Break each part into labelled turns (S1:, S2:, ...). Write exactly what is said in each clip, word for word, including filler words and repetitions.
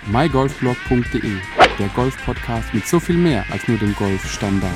S1: my golf blog punkt de, der Golf-Podcast mit so viel mehr als nur dem Golfstandard.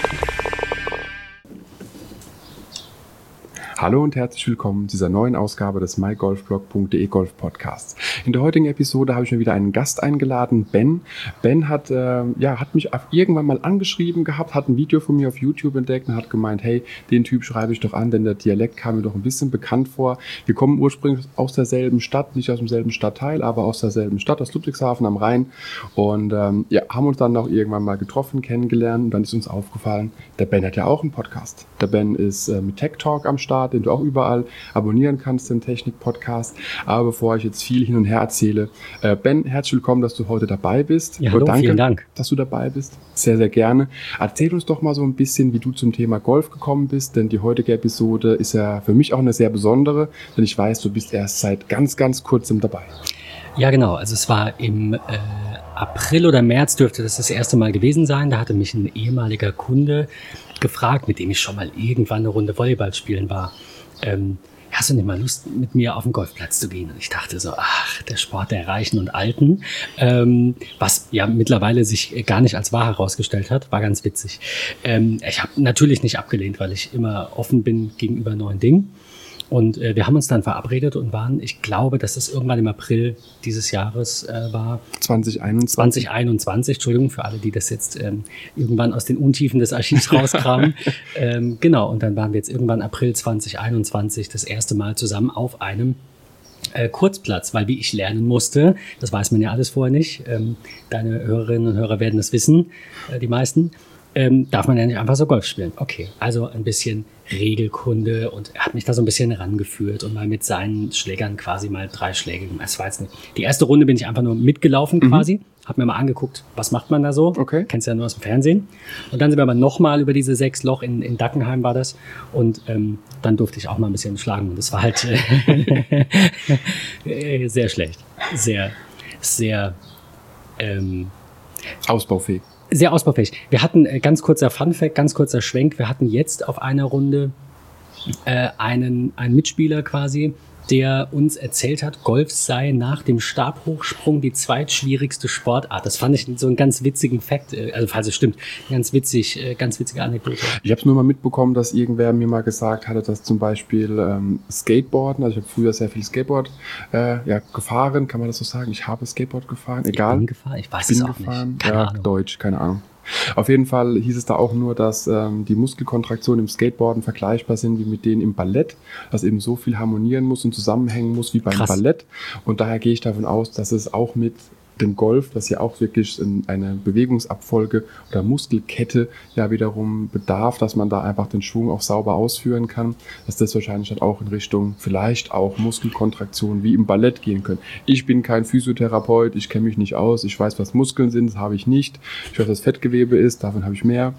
S1: Hallo und herzlich willkommen zu dieser neuen Ausgabe des my golf blog punkt de Golf Podcasts. In der heutigen Episode habe ich mir wieder einen Gast eingeladen, Ben. Ben hat, äh, ja, hat mich irgendwann mal angeschrieben gehabt, hat ein Video von mir auf YouTube entdeckt und hat gemeint, hey, den Typ schreibe ich doch an, denn der Dialekt kam mir doch ein bisschen bekannt vor. Wir kommen ursprünglich aus derselben Stadt, nicht aus demselben Stadtteil, aber aus derselben Stadt, aus Ludwigshafen am Rhein. Und ähm, ja, haben uns dann auch irgendwann mal getroffen, kennengelernt und dann ist uns aufgefallen, der Ben hat ja auch einen Podcast. Der Ben ist äh, mit Tech Talk am Start, den du auch überall abonnieren kannst, den Technik-Podcast. Aber bevor ich jetzt viel hin und her erzähle, äh, Ben, herzlich willkommen, dass du heute dabei bist.
S2: Ja, hallo,
S1: danke,
S2: vielen Dank.
S1: Dass du dabei bist. Sehr, sehr gerne. Erzähl uns doch mal so ein bisschen, wie du zum Thema Golf gekommen bist, denn die heutige Episode ist ja für mich auch eine sehr besondere, denn ich weiß, du bist erst seit ganz, ganz kurzem dabei.
S2: Ja, genau. Also es war im äh, April oder März dürfte das das erste Mal gewesen sein. Da hatte mich ein ehemaliger Kunde gefragt, mit dem ich schon mal irgendwann eine Runde Volleyball spielen war. Ähm, hast du nicht mal Lust, mit mir auf den Golfplatz zu gehen? Und ich dachte so, ach, der Sport der Reichen und Alten, ähm, was ja mittlerweile sich gar nicht als wahr herausgestellt hat, war ganz witzig. Ähm, ich habe natürlich nicht abgelehnt, weil ich immer offen bin gegenüber neuen Dingen. Und äh, wir haben uns dann verabredet und waren, ich glaube, dass das irgendwann im April dieses Jahres äh, war.
S1: zwanzig einundzwanzig
S2: zwanzig einundzwanzig, Entschuldigung, für alle, die das jetzt ähm, irgendwann aus den Untiefen des Archivs rauskramen. ähm, genau, und dann waren wir jetzt irgendwann April zwanzig einundzwanzig das erste Mal zusammen auf einem äh, Kurzplatz, weil wie ich lernen musste, das weiß man ja alles vorher nicht, ähm, deine Hörerinnen und Hörer werden das wissen, äh, die meisten, ähm, darf man ja nicht einfach so Golf spielen. Okay, also ein bisschen Regelkunde und er hat mich da so ein bisschen rangeführt und mal mit seinen Schlägern quasi mal drei Schläge gemacht. Das war jetzt nicht. Die erste Runde bin ich einfach nur mitgelaufen mhm. quasi, hab mir mal angeguckt, was macht man da so.
S1: Okay.
S2: Kennst ja nur aus dem Fernsehen. Und dann sind wir aber nochmal über diese sechs Loch in, in Dackenheim war das und ähm, dann durfte ich auch mal ein bisschen schlagen und das war halt äh, sehr schlecht. Sehr, sehr ähm,
S1: ausbaufähig.
S2: Sehr ausbaufähig. Wir hatten, äh, ganz kurzer Funfact, ganz kurzer Schwenk, wir hatten jetzt auf einer Runde äh, einen, einen Mitspieler quasi, der uns erzählt hat, Golf sei nach dem Stabhochsprung die zweitschwierigste Sportart. Das fand ich so einen ganz witzigen Fact, äh, also falls es stimmt, ganz witzig, äh, ganz witzige Anekdote.
S1: Ich habe es nur mal mitbekommen, dass irgendwer mir mal gesagt hatte, dass zum Beispiel ähm, Skateboarden, also ich habe früher sehr viel Skateboard äh, ja, gefahren, kann man das so sagen? Ich habe Skateboard gefahren, egal.
S2: Ich bin gefahren, ich weiß
S1: bin
S2: es auch
S1: gefahren.
S2: nicht. Keine
S1: ja,
S2: Ahnung.
S1: Deutsch, keine Ahnung. Auf jeden Fall hieß es da auch nur, dass ähm, die Muskelkontraktionen im Skateboarden vergleichbar sind wie mit denen im Ballett, dass eben so viel harmonieren muss und zusammenhängen muss wie beim
S2: Krass.
S1: Ballett. Und daher gehe ich davon aus, dass es auch mit dem Golf, das ja auch wirklich eine Bewegungsabfolge oder Muskelkette ja wiederum bedarf, dass man da einfach den Schwung auch sauber ausführen kann, dass das wahrscheinlich dann auch in Richtung vielleicht auch Muskelkontraktion wie im Ballett gehen können. Ich bin kein Physiotherapeut, ich kenne mich nicht aus, ich weiß, was Muskeln sind, das habe ich nicht. Ich weiß, was Fettgewebe ist, davon habe ich mehr.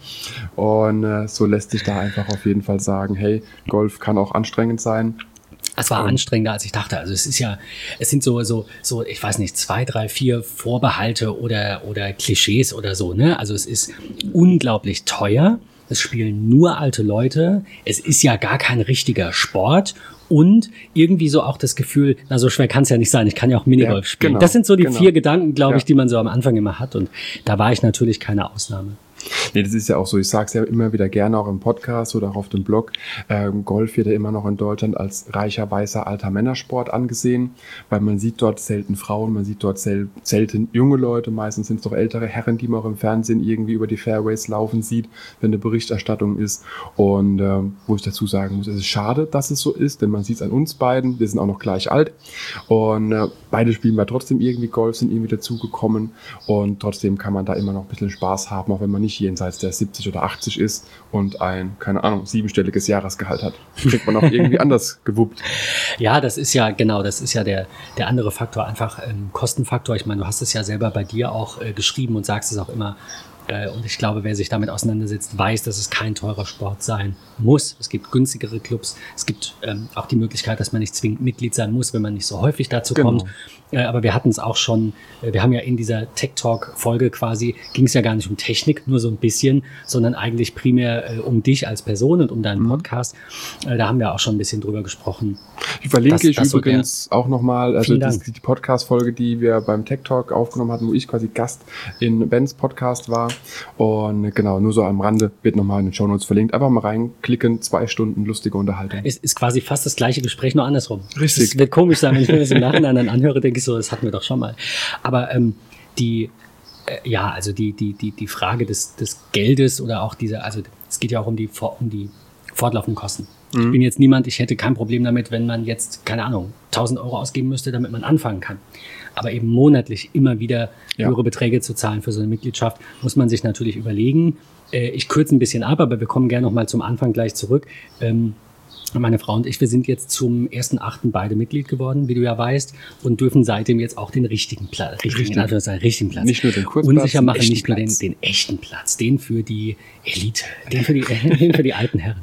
S1: Und äh, so lässt sich da einfach auf jeden Fall sagen, hey, Golf kann auch anstrengend sein.
S2: Es war anstrengender, als ich dachte. Also es ist ja, es sind so, so, so, ich weiß nicht, zwei, drei, vier Vorbehalte oder, oder Klischees oder so, ne? Also es ist unglaublich teuer. Es spielen nur alte Leute. Es ist ja gar kein richtiger Sport. Und irgendwie so auch das Gefühl, na, so schwer kann es ja nicht sein. Ich kann ja auch Minigolf
S1: ja,
S2: spielen.
S1: Genau,
S2: das sind so die
S1: genau.
S2: vier Gedanken, glaube ich,
S1: ja.
S2: die man so am Anfang immer hat. Und da war ich natürlich keine Ausnahme.
S1: Nee, das ist ja auch so. Ich sage es ja immer wieder gerne auch im Podcast oder auch auf dem Blog. Ähm, Golf wird ja immer noch in Deutschland als reicher, weißer, alter Männersport angesehen, weil man sieht dort selten Frauen, man sieht dort sel- selten junge Leute. Meistens sind es doch ältere Herren, die man auch im Fernsehen irgendwie über die Fairways laufen sieht, wenn eine Berichterstattung ist. Und ähm, wo ich dazu sagen muss, es ist schade, dass es so ist, denn man sieht es an uns beiden. Wir sind auch noch gleich alt und äh, beide spielen wir trotzdem irgendwie Golf, sind irgendwie dazugekommen und trotzdem kann man da immer noch ein bisschen Spaß haben, auch wenn man nicht jenseits der siebzig oder achtzig ist und ein, keine Ahnung, siebenstelliges Jahresgehalt hat. Kriegt man auch irgendwie anders gewuppt.
S2: Ja, das ist ja, genau, das ist ja der, der andere Faktor, einfach ähm, Kostenfaktor. Ich meine, du hast es ja selber bei dir auch äh, geschrieben und sagst es auch immer, Und ich glaube, wer sich damit auseinandersetzt, weiß, dass es kein teurer Sport sein muss. Es gibt günstigere Clubs. Es gibt ähm, auch die Möglichkeit, dass man nicht zwingend Mitglied sein muss, wenn man nicht so häufig dazu
S1: Genau.
S2: kommt. Äh, aber wir hatten es auch schon, äh, wir haben ja in dieser Tech Talk-Folge quasi, ging es ja gar nicht um Technik, nur so ein bisschen, sondern eigentlich primär äh, um dich als Person und um deinen mhm. Podcast. Äh, da haben wir auch schon ein bisschen drüber gesprochen.
S1: Die verlinke
S2: dass,
S1: ich
S2: dass
S1: übrigens so auch nochmal, also die, die Podcast-Folge, die wir beim Tech Talk aufgenommen hatten, wo ich quasi Gast in Bens Podcast war. Und genau, nur so am Rande wird nochmal in den Shownotes verlinkt. Einfach mal reinklicken, zwei Stunden lustige Unterhaltung.
S2: Es ist quasi fast das gleiche Gespräch, nur andersrum.
S1: Richtig.
S2: Es wird komisch sein, wenn ich mir das im Nachhinein dann anhöre, denke ich so, das hatten wir doch schon mal. Aber ähm, die, äh, ja, also die, die, die, die Frage des, des Geldes oder auch diese, also es geht ja auch um die, um die fortlaufenden Kosten. Mhm. Ich bin jetzt niemand, ich hätte kein Problem damit, wenn man jetzt, keine Ahnung, tausend Euro ausgeben müsste, damit man anfangen kann. Aber eben monatlich immer wieder ja. höhere Beträge zu zahlen für so eine Mitgliedschaft, muss man sich natürlich überlegen. Äh, ich kürze ein bisschen ab, aber wir kommen gerne nochmal zum Anfang gleich zurück. Ähm, Meine Frau und ich, wir sind jetzt zum ersten achten beide Mitglied geworden, wie du ja weißt, und dürfen seitdem jetzt auch den richtigen Platz, richtigen, Richtig. richtigen Platz,
S1: nicht nur den Kurzplatz,
S2: unsicher machen, nicht nur den, den echten Platz, den für die Elite, den für die, den für die alten Herren.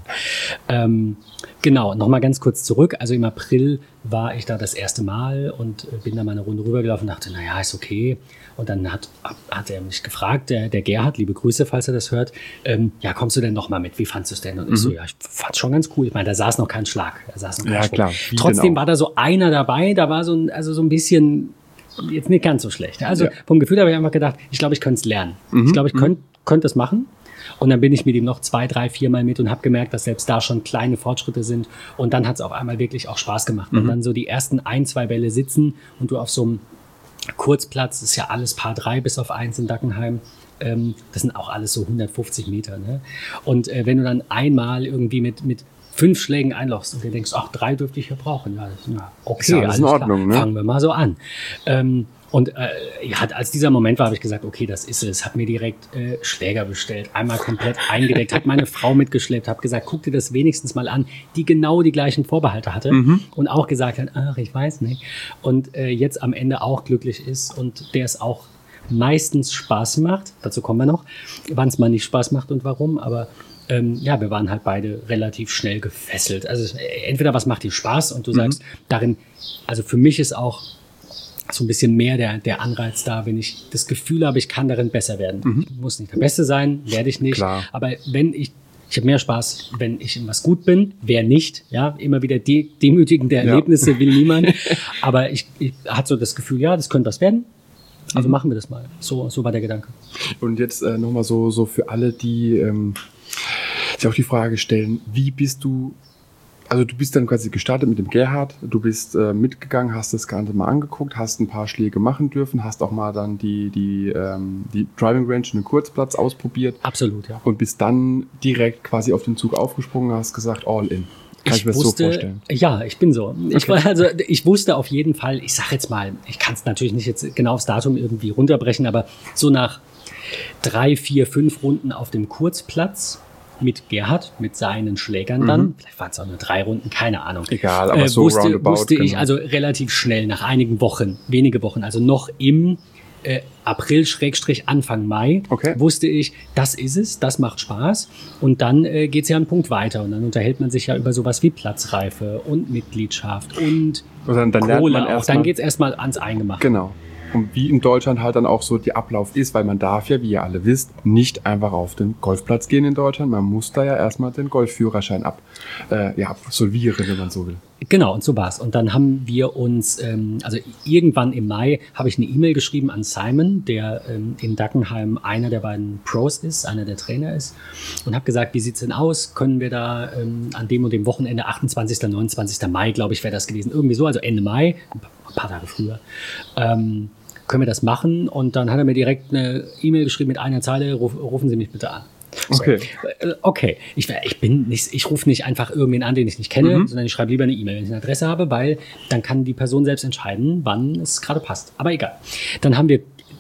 S2: Ähm, genau, nochmal ganz kurz zurück. Also im April war ich da das erste Mal und bin da mal eine Runde rübergelaufen und dachte, naja, ist okay. Und dann hat, hat er mich gefragt, der, der Gerhard, liebe Grüße, falls er das hört, ähm, ja, kommst du denn noch mal mit? Wie fandst du es denn? Und mhm. ich so, ja, ich fand's schon ganz cool. Ich meine, da saß noch kein Schlag. Da saß noch kein
S1: ja,
S2: Schlag.
S1: Klar.
S2: Trotzdem war da so einer dabei, da war so ein, also so ein bisschen, jetzt nicht ganz so schlecht. Also ja. vom Gefühl habe ich einfach gedacht, ich glaube, ich könnte es lernen. Mhm. Ich glaube, ich könnte könnt es machen. Und dann bin ich mit ihm noch zwei, drei, vier Mal mit und habe gemerkt, dass selbst da schon kleine Fortschritte sind. Und dann hat es auf einmal wirklich auch Spaß gemacht. Mhm. Und dann so die ersten ein, zwei Bälle sitzen und du auf so einem Kurzplatz, das ist ja alles Paar drei bis auf eins in Dackenheim. Ähm, das sind auch alles so hundertfünfzig Meter. Ne? Und äh, wenn du dann einmal irgendwie mit, mit fünf Schlägen einlochst und dir denkst, ach, drei dürfte ich hier brauchen. Ja, ja okay,
S1: ist ja alles in Ordnung. Ne?
S2: Fangen wir mal so an. Ähm, Und äh, ja, als dieser Moment war, habe ich gesagt, okay, das ist es. Hab mir direkt äh, Schläger bestellt, einmal komplett eingedeckt, habe meine Frau mitgeschleppt, habe gesagt, guck dir das wenigstens mal an, die genau die gleichen Vorbehalte hatte mhm. und auch gesagt hat, ach, ich weiß nicht. Und äh, jetzt am Ende auch glücklich ist und der es auch meistens Spaß macht. Dazu kommen wir noch, wann es mal nicht Spaß macht und warum, aber ähm, ja, wir waren halt beide relativ schnell gefesselt. Also entweder was macht dir Spaß und du sagst, mhm. darin, also für mich ist auch so ein bisschen mehr der, der Anreiz da, wenn ich das Gefühl habe, ich kann darin besser werden. Mhm. Ich muss nicht der Beste sein, werde ich nicht. Klar. Aber wenn ich, ich habe mehr Spaß, wenn ich in was gut bin, wer nicht, ja, immer wieder de- demütigende Erlebnisse ja. will niemand. Aber ich, ich hatte so das Gefühl, ja, das könnte was werden. Also mhm. machen wir das mal. So, so war der Gedanke.
S1: Und jetzt äh, nochmal so, so für alle, die ähm, sich auch die Frage stellen, wie bist du, also du bist dann quasi gestartet mit dem Gerhard, du bist äh, mitgegangen, hast das Ganze mal angeguckt, hast ein paar Schläge machen dürfen, hast auch mal dann die, die, ähm, die Driving Range und den Kurzplatz ausprobiert.
S2: Absolut, ja.
S1: Und bist dann direkt quasi auf den Zug aufgesprungen, hast gesagt, all in. Kann ich, ich mir das
S2: wusste,
S1: so vorstellen?
S2: Ja, ich bin so.
S1: Okay.
S2: Ich, war also, ich wusste auf jeden Fall, ich sag jetzt mal, ich kann es natürlich nicht jetzt genau aufs Datum irgendwie runterbrechen, aber so nach drei, vier, fünf Runden auf dem Kurzplatz mit Gerhard, mit seinen Schlägern dann, mhm. vielleicht waren es auch nur drei Runden, keine Ahnung.
S1: Egal, aber
S2: äh,
S1: so
S2: wusste,
S1: roundabout.
S2: Wusste ich
S1: genau.
S2: also relativ schnell, nach einigen Wochen, wenige Wochen, also noch im äh, April, Schrägstrich Anfang Mai,
S1: okay.
S2: wusste ich, das ist es, das macht Spaß. Und dann äh, geht es ja einen Punkt weiter und dann unterhält man sich ja über sowas wie Platzreife und Mitgliedschaft und,
S1: und dann, dann lernt man
S2: erst Dann geht es erstmal ans Eingemachte.
S1: Genau. Und wie in Deutschland halt dann auch so der Ablauf ist, weil man darf ja, wie ihr alle wisst, nicht einfach auf den Golfplatz gehen in Deutschland. Man muss da ja erstmal den Golfführerschein ab, äh, ja, absolvieren, wenn man so will.
S2: Genau, und so war's. Und dann haben wir uns, ähm, also irgendwann im Mai habe ich eine E-Mail geschrieben an Simon, der ähm, in Dackenheim einer der beiden Pros ist, einer der Trainer ist, und habe gesagt, wie sieht's denn aus? Können wir da ähm, an dem und dem Wochenende, achtundzwanzigsten, neunundzwanzigsten Mai, glaube ich, wäre das gewesen, irgendwie so, also Ende Mai, ein paar Tage früher, ähm, können wir das machen? Und dann hat er mir direkt eine E-Mail geschrieben mit einer Zeile, ruf, rufen Sie mich bitte an. So.
S1: Okay.
S2: Okay. Ich, ich bin nicht, ich rufe nicht einfach irgendwen an, den ich nicht kenne, mhm. sondern ich schreibe lieber eine E-Mail, wenn ich eine Adresse habe, weil dann kann die Person selbst entscheiden, wann es gerade passt. Aber egal. Dann haben wir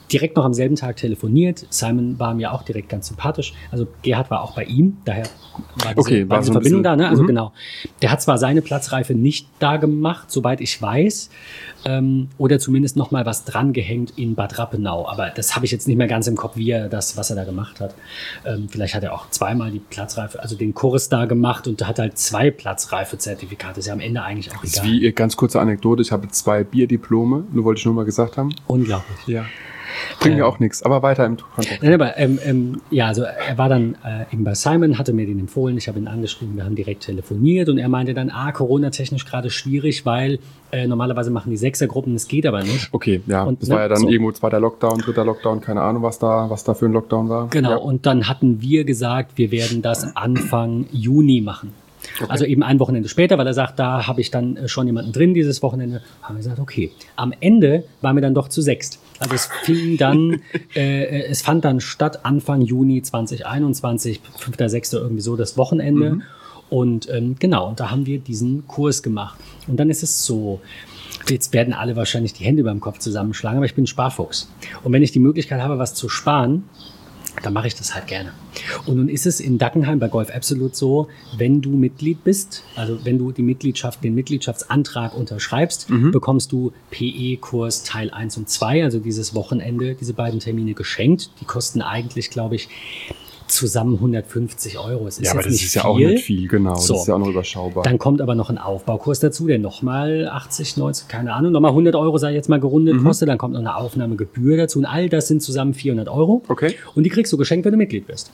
S2: direkt noch am selben Tag telefoniert. Simon war mir auch direkt ganz sympathisch. Also Gerhard war auch bei ihm, daher war diese,
S1: okay,
S2: war
S1: war
S2: diese
S1: so
S2: Verbindung da. Ne? Also
S1: mhm.
S2: genau. Der hat zwar seine Platzreife nicht da gemacht, soweit ich weiß, ähm, oder zumindest noch mal was dran gehängt in Bad Rappenau. Aber das habe ich jetzt nicht mehr ganz im Kopf, wie er das, was er da gemacht hat. Ähm, vielleicht hat er auch zweimal die Platzreife, also den Kurs da gemacht und hat halt zwei Platzreife-Zertifikate. Ist ja am Ende eigentlich auch egal.
S1: Wie, ganz kurze Anekdote, ich habe zwei Bierdiplome, nur wollte ich nur mal gesagt haben.
S2: Unglaublich.
S1: Ja. Bringt mir
S2: Ähm,
S1: auch nichts, aber weiter im Kontext.
S2: Nein, aber ähm, ähm, ja, also er war dann äh, eben bei Simon, hatte mir den empfohlen, ich habe ihn angeschrieben, wir haben direkt telefoniert und er meinte dann, ah, Corona-technisch gerade schwierig, weil äh, normalerweise machen die Sechsergruppen, das geht aber nicht.
S1: Okay, ja,
S2: und,
S1: das
S2: ne,
S1: war ja dann
S2: so.
S1: irgendwo zweiter Lockdown, dritter Lockdown, keine Ahnung, was da, was da für ein Lockdown war.
S2: Genau,
S1: ja.
S2: und dann hatten wir gesagt, wir werden das Anfang Juni machen. Okay. Also eben ein Wochenende später, weil er sagt, da habe ich dann schon jemanden drin dieses Wochenende. Haben wir gesagt, okay. Am Ende waren wir dann doch zu sechst. Also es fing dann, äh, es fand dann statt Anfang Juni zwanzig einundzwanzig, fünfter sechster irgendwie so das Wochenende. Mhm. Und ähm, genau, und da haben wir diesen Kurs gemacht. Und dann ist es so, jetzt werden alle wahrscheinlich die Hände über dem Kopf zusammenschlagen, aber ich bin Sparfuchs. Und wenn ich die Möglichkeit habe, was zu sparen, dann mache ich das halt gerne. Und nun ist es in Dackenheim bei Golf Absolute so, wenn du Mitglied bist, also wenn du die Mitgliedschaft, den Mitgliedschaftsantrag unterschreibst, mhm. bekommst du P E-Kurs Teil eins und zwei, also dieses Wochenende, diese beiden Termine geschenkt. Die kosten eigentlich, glaube ich, zusammen hundertfünfzig Euro. Es ist
S1: ja, aber
S2: jetzt
S1: das
S2: nicht
S1: ist ja
S2: viel.
S1: auch nicht viel, genau.
S2: So.
S1: Das ist ja auch noch überschaubar.
S2: Dann kommt aber noch ein Aufbaukurs dazu, der nochmal achtzig, neunzig, keine Ahnung, nochmal hundert Euro, sage ich jetzt mal, gerundet mhm. kostet. Dann kommt noch eine Aufnahmegebühr dazu. Und all das sind zusammen vierhundert Euro.
S1: Okay.
S2: Und die kriegst du geschenkt, wenn du Mitglied wirst.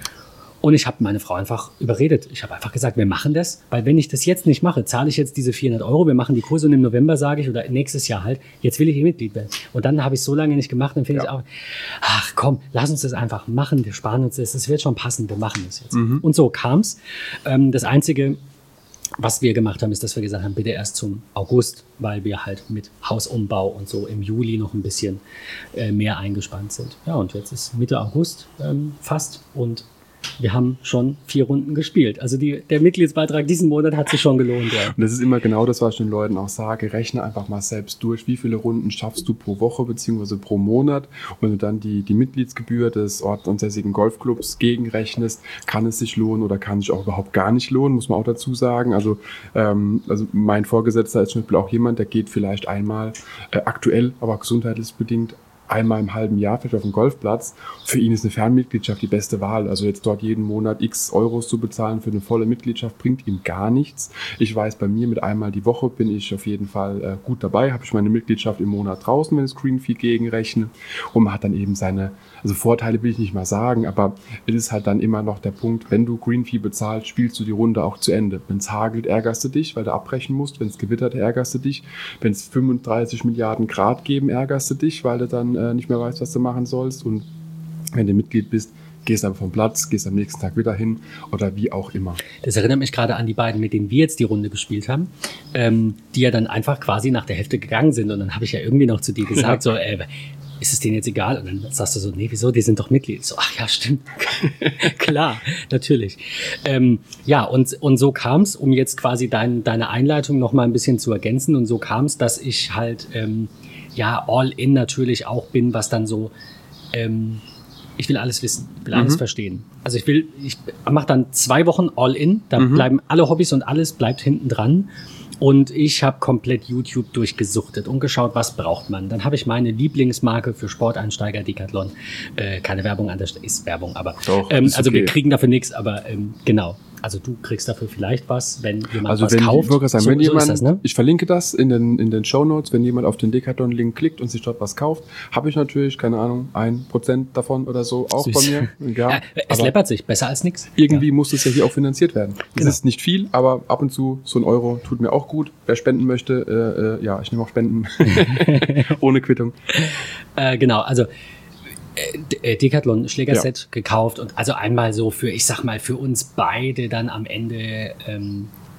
S2: Und ich habe meine Frau einfach überredet. Ich habe einfach gesagt, wir machen das, weil wenn ich das jetzt nicht mache, zahle ich jetzt diese vierhundert Euro, wir machen die Kurse und im November sage ich, oder nächstes Jahr halt, jetzt will ich hier Mitglied werden. Und dann habe ich so lange nicht gemacht, dann finde ja. ich auch, ach komm, lass uns das einfach machen, wir sparen uns das, das wird schon passen, wir machen das jetzt. Mhm. Und so kam's. Ähm, das Einzige, was wir gemacht haben, ist, dass wir gesagt haben, bitte erst zum August, weil wir halt mit Hausumbau und so im Juli noch ein bisschen äh, mehr eingespannt sind. Ja, und jetzt ist Mitte August ähm, fast und wir haben schon vier Runden gespielt. Also die, der Mitgliedsbeitrag diesen Monat hat sich schon gelohnt. Ja.
S1: Und das ist immer genau das, was ich den Leuten auch sage. Rechne einfach mal selbst durch, wie viele Runden schaffst du pro Woche bzw. pro Monat. Und wenn du dann die, die Mitgliedsgebühr des ortsansässigen Golfclubs gegenrechnest, kann es sich lohnen oder kann sich auch überhaupt gar nicht lohnen, muss man auch dazu sagen. Also, ähm, also mein Vorgesetzter ist zum Beispiel auch jemand, der geht vielleicht einmal äh, aktuell, aber gesundheitlich bedingt, einmal im halben Jahr vielleicht auf dem Golfplatz. Für ihn ist eine Fernmitgliedschaft die beste Wahl. Also jetzt dort jeden Monat x Euros zu bezahlen für eine volle Mitgliedschaft bringt ihm gar nichts. Ich weiß, bei mir mit einmal die Woche bin ich auf jeden Fall äh, gut dabei. Habe ich meine Mitgliedschaft im Monat draußen, wenn ich Green Fee gegenrechne. Und man hat dann eben seine, also Vorteile will ich nicht mal sagen, aber es ist halt dann immer noch der Punkt, wenn du Green Fee bezahlst, spielst du die Runde auch zu Ende. Wenn es hagelt, ärgerst du dich, weil du abbrechen musst. Wenn es gewittert, ärgerst du dich. Wenn es fünfunddreißig Milliarden Grad geben, ärgerst du dich, weil du dann äh, nicht mehr weißt, was du machen sollst. Und wenn du Mitglied bist, gehst einfach vom Platz, gehst am nächsten Tag wieder hin oder wie auch immer.
S2: Das erinnert mich gerade an die beiden, mit denen wir jetzt die Runde gespielt haben, ähm, die ja dann einfach quasi nach der Hälfte gegangen sind. Und dann habe ich ja irgendwie noch zu dir gesagt, ja. so, äh, ist es denen jetzt egal? Und dann sagst du so, nee, wieso? Die sind doch Mitglied. So, ach ja, stimmt. Klar, natürlich. Ähm, ja, und, und so kam es, um jetzt quasi dein, deine Einleitung noch mal ein bisschen zu ergänzen. Und so kam es, dass ich halt, ähm, ja, all in natürlich auch bin, was dann so, ähm, ich will alles wissen, ich will alles mhm. verstehen. Also ich will, ich mache dann zwei Wochen all in, da mhm. bleiben alle Hobbys und alles bleibt hinten dran. Und ich habe komplett YouTube durchgesuchtet und geschaut, was braucht man. Dann habe ich meine Lieblingsmarke für Sporteinsteiger, Decathlon. Äh, keine Werbung an der Stelle, ist Werbung, aber
S1: Doch,
S2: ähm,
S1: ist
S2: also
S1: okay.
S2: wir kriegen dafür nichts, aber ähm, genau. Also du kriegst dafür vielleicht was, wenn jemand
S1: also
S2: was
S1: wenn,
S2: kauft.
S1: Ich sagen,
S2: so,
S1: wenn
S2: so
S1: jemand,
S2: ist das, ne?
S1: Ich verlinke das in den, in den Shownotes, wenn jemand auf den Decathlon-Link klickt und sich dort was kauft, habe ich natürlich, keine Ahnung, ein Prozent davon oder so auch Süß. Bei mir. Ja,
S2: ja, es läppert sich, besser als nichts.
S1: Irgendwie
S2: ja.
S1: muss es ja hier auch finanziert werden. Es
S2: genau.
S1: ist nicht viel, aber ab und zu so ein Euro tut mir auch gut. Wer spenden möchte, äh, äh, ja, ich nehme auch Spenden. Ohne Quittung.
S2: Äh, genau, also äh, Decathlon Schlägerset ja. gekauft und also einmal so für, ich sag mal, für uns beide dann am Ende ähm,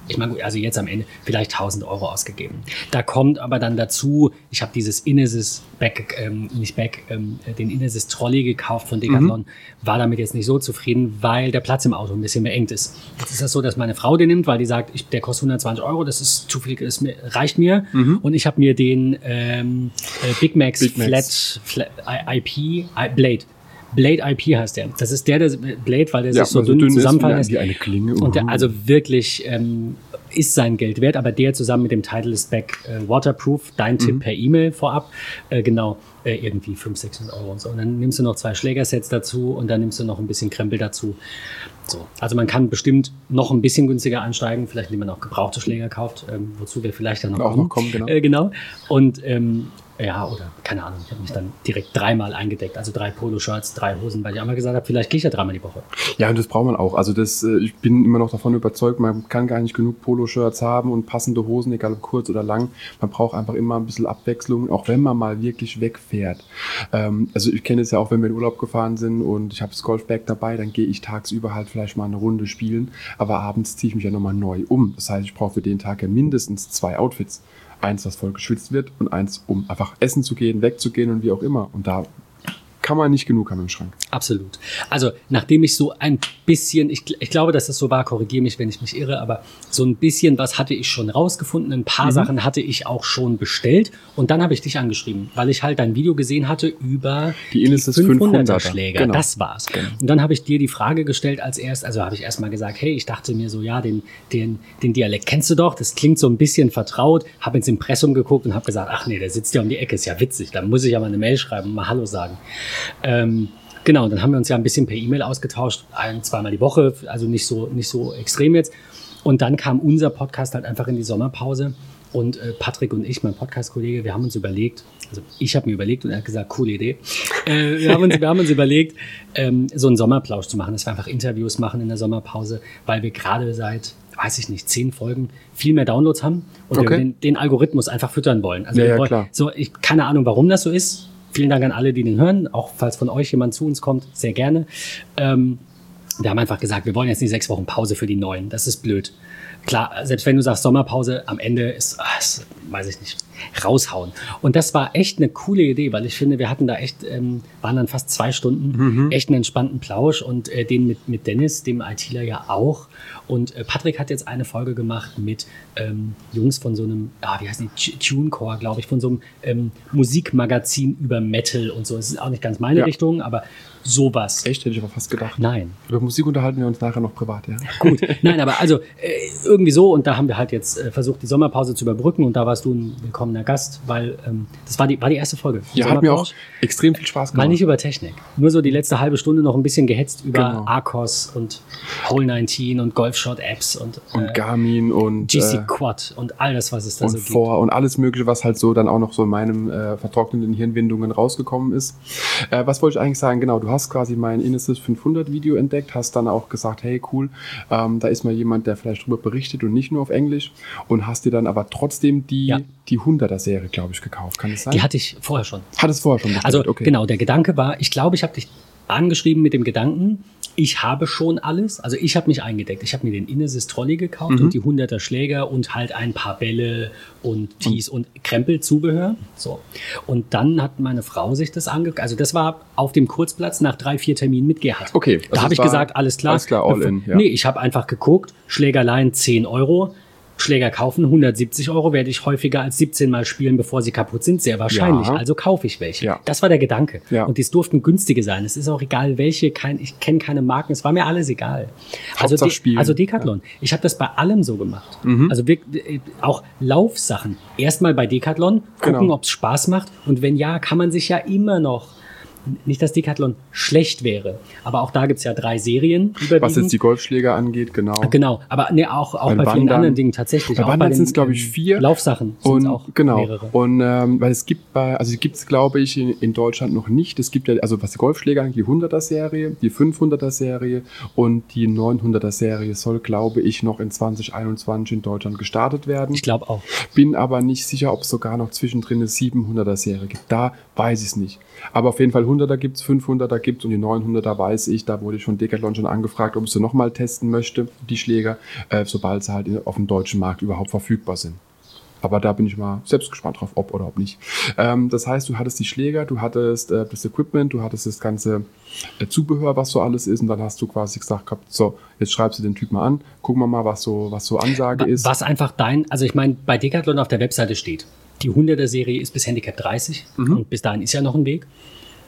S2: ich meine, also jetzt am Ende vielleicht tausend Euro ausgegeben. Da kommt aber dann dazu, ich habe dieses Inesis Back, ähm, nicht Back, ähm, den Inesis Trolley gekauft von Decathlon, mhm. war damit jetzt nicht so zufrieden, weil der Platz im Auto ein bisschen beengt ist. Jetzt ist das so, dass meine Frau den nimmt, weil die sagt, ich, der kostet hundertzwanzig Euro, das ist zu viel, das reicht mir. Mhm. Und ich habe mir den ähm, äh, Big Max, Big Max. Flat, Flat I P, I, Blade, Blade I P heißt der. Das ist der, der Blade, weil der ja, sich so dünn, dünn zusammenfallen lässt.
S1: Wie eine Klinge. Uh-huh.
S2: Und der also wirklich ähm, ist sein Geld wert, aber der zusammen mit dem Titleist Back äh, Waterproof, dein Tipp mhm. per E-Mail vorab, äh, genau, äh, irgendwie fünfhundert, sechshundert Euro und so. Und dann nimmst du noch zwei Schlägersets dazu und dann nimmst du noch ein bisschen Krempel dazu. So. Also man kann bestimmt noch ein bisschen günstiger ansteigen, vielleicht indem man auch gebrauchte Schläger kauft, ähm, wozu wir vielleicht dann noch
S1: auch
S2: kommen.
S1: Noch kommen genau.
S2: Äh, genau. Und ähm, ja, oder keine Ahnung, ich habe mich dann direkt dreimal eingedeckt, also drei Poloshirts, drei Hosen, weil ich einmal gesagt habe, vielleicht gehe ich ja dreimal die Woche.
S1: Ja, und das braucht man auch. Also das, ich bin immer noch davon überzeugt, man kann gar nicht genug Poloshirts haben und passende Hosen, egal ob kurz oder lang. Man braucht einfach immer ein bisschen Abwechslung, auch wenn man mal wirklich wegfährt. Ähm, also ich kenne es ja auch, wenn wir in Urlaub gefahren sind und ich habe das Golfbag dabei, dann gehe ich tagsüber halt vielleicht mal eine Runde spielen, aber abends ziehe ich mich ja nochmal neu um. Das heißt, ich brauche für den Tag ja mindestens zwei Outfits. Eins, das voll geschwitzt wird und eins, um einfach essen zu gehen, wegzugehen und wie auch immer. Und da kann man nicht genug haben im Schrank.
S2: Absolut. Also nachdem ich so ein bisschen, ich, ich glaube, dass das so war, korrigiere mich, wenn ich mich irre, aber so ein bisschen was hatte ich schon rausgefunden, ein paar mhm. Sachen hatte ich auch schon bestellt und dann habe ich dich angeschrieben, weil ich halt dein Video gesehen hatte über
S1: die, die
S2: fünfhunderter Schläger.
S1: Genau.
S2: Das war's. Genau. Und dann habe ich dir die Frage gestellt als erst, also habe ich erst mal gesagt, hey, ich dachte mir so, ja, den, den, den Dialekt kennst du doch, das klingt so ein bisschen vertraut, habe ins Impressum geguckt und habe gesagt, ach nee, der sitzt ja um die Ecke, ist ja witzig, da muss ich ja mal eine Mail schreiben und mal Hallo sagen. Ähm, genau, dann haben wir uns ja ein bisschen per E-Mail ausgetauscht, ein-, zweimal die Woche, also nicht so, nicht so extrem jetzt. Und dann kam unser Podcast halt einfach in die Sommerpause und äh, Patrick und ich, mein Podcast-Kollege, wir haben uns überlegt, also ich habe mir überlegt und er hat gesagt, coole Idee, äh, wir, haben uns, wir haben uns überlegt, ähm, so einen Sommerplausch zu machen, dass wir einfach Interviews machen in der Sommerpause, weil wir gerade seit, weiß ich nicht, zehn Folgen viel mehr Downloads haben und okay. wir den, den Algorithmus einfach füttern wollen. Also
S1: ja,
S2: wir
S1: ja,
S2: wollen,
S1: klar.
S2: So, ich keine Ahnung, warum das so ist. Vielen Dank an alle, die den hören. Auch falls von euch jemand zu uns kommt, sehr gerne. Ähm, wir haben einfach gesagt, wir wollen jetzt nicht sechs Wochen Pause für die Neuen. Das ist blöd. Klar, selbst wenn du sagst Sommerpause, am Ende ist, ach, ist weiß ich nicht, raushauen. Und das war echt eine coole Idee, weil ich finde, wir hatten da echt, ähm, waren dann fast zwei Stunden, mhm. echt einen entspannten Plausch und äh, den mit, mit Dennis, dem ITler ja auch. Und äh, Patrick hat jetzt eine Folge gemacht mit ähm, Jungs von so einem, ah, wie heißt die, TuneCore, glaube ich, von so einem ähm, Musikmagazin über Metal und so. Es ist auch nicht ganz meine ja. Richtung, aber sowas.
S1: Echt? Hätte ich aber fast gedacht.
S2: Nein.
S1: Über Musik unterhalten wir uns nachher noch privat, ja?
S2: Gut, nein, aber also äh, irgendwie so und da haben wir halt jetzt äh, versucht, die Sommerpause zu überbrücken und da warst du ein willkommener Gast, weil ähm, das war die, war die erste Folge.
S1: Ja, hat mir auch extrem viel Spaß gemacht.
S2: Mal nicht über Technik, nur so die letzte halbe Stunde noch ein bisschen gehetzt über genau. Arcos und Hole neunzehn und Golfshot-Apps und,
S1: äh, und Garmin und
S2: G C Quad äh, und all das, was es da so
S1: gibt. Und vor und alles Mögliche, was halt so dann auch noch so in meinem äh, vertrockneten Hirnwindungen rausgekommen ist. Äh, was wollte ich eigentlich sagen? Genau, du hast quasi mein Inesis fünfhundert Video entdeckt, hast dann auch gesagt, hey cool, ähm, da ist mal jemand, der vielleicht drüber berichtet und nicht nur auf Englisch und hast dir dann aber trotzdem die, ja. die hunderter Serie, glaube ich, gekauft. Kann das sein?
S2: Die hatte ich vorher schon.
S1: Hattest vorher schon bestellt?
S2: Also
S1: okay.
S2: Genau, der Gedanke war, ich glaube, ich habe dich angeschrieben mit dem Gedanken, ich habe schon alles, also ich habe mich eingedeckt. Ich habe mir den Inesis Trolley gekauft mhm. und die hunderter Schläger und halt ein paar Bälle und Tees und, und Krempelzubehör. So. Und dann hat meine Frau sich das angeguckt. Also das war auf dem Kurzplatz nach drei, vier Terminen mit Gerhard.
S1: Okay.
S2: Da habe ich gesagt, alles klar.
S1: Alles klar, all in. Ja.
S2: Nee, ich habe einfach geguckt, Schlägerlein zehn Euro. Schläger kaufen, hundertsiebzig Euro werde ich häufiger als siebzehn Mal spielen, bevor sie kaputt sind, sehr wahrscheinlich. Ja. Also kaufe ich welche. Ja. Das war der Gedanke. Ja. Und es durften günstige sein. Es ist auch egal, welche. Kein, ich kenne keine Marken. Es war mir alles egal. Also, De- also Decathlon. Ja. Ich habe das bei allem so gemacht. Mhm. Also wir, auch Laufsachen. Erstmal bei Decathlon, gucken, genau. ob es Spaß macht. Und wenn ja, kann man sich ja immer noch nicht, dass Decathlon schlecht wäre, aber auch da gibt's ja drei Serien.
S1: Was jetzt die Golfschläger angeht, genau.
S2: Genau, aber ne, auch, auch bei, bei vielen anderen Dingen tatsächlich.
S1: Bei
S2: auch
S1: Wandern sind es, glaube ich, vier.
S2: Laufsachen sind
S1: und,
S2: auch
S1: genau.
S2: mehrere.
S1: Und ähm, weil es gibt bei, also gibt es, glaube ich, in, in Deutschland noch nicht. Es gibt ja, also was die Golfschläger angeht, die hunderter Serie, die fünfhunderter Serie und die neunhunderter Serie soll, glaube ich, noch in zwanzig einundzwanzig in Deutschland gestartet werden.
S2: Ich glaube auch.
S1: Bin aber nicht sicher, ob es sogar noch zwischendrin eine siebenhunderter Serie gibt. Da weiß ich es nicht. Aber auf jeden Fall hunderter gibt's, fünfhunderter gibt's und die neunhunderter weiß ich, da wurde ich von Decathlon schon angefragt, ob ich sie nochmal testen möchte, die Schläger, äh, sobald sie halt auf dem deutschen Markt überhaupt verfügbar sind. Aber da bin ich mal selbst gespannt drauf, ob oder ob nicht. Ähm, das heißt, du hattest die Schläger, du hattest äh, das Equipment, du hattest das ganze äh, Zubehör, was so alles ist, und dann hast du quasi gesagt gehabt, so, jetzt schreibst du den Typ mal an, gucken wir mal, was so, was so Ansage ist.
S2: Was einfach dein, also ich meine, bei Decathlon auf der Webseite steht, die hunderter-Serie ist bis Handicap dreißig mhm. und bis dahin ist ja noch ein Weg.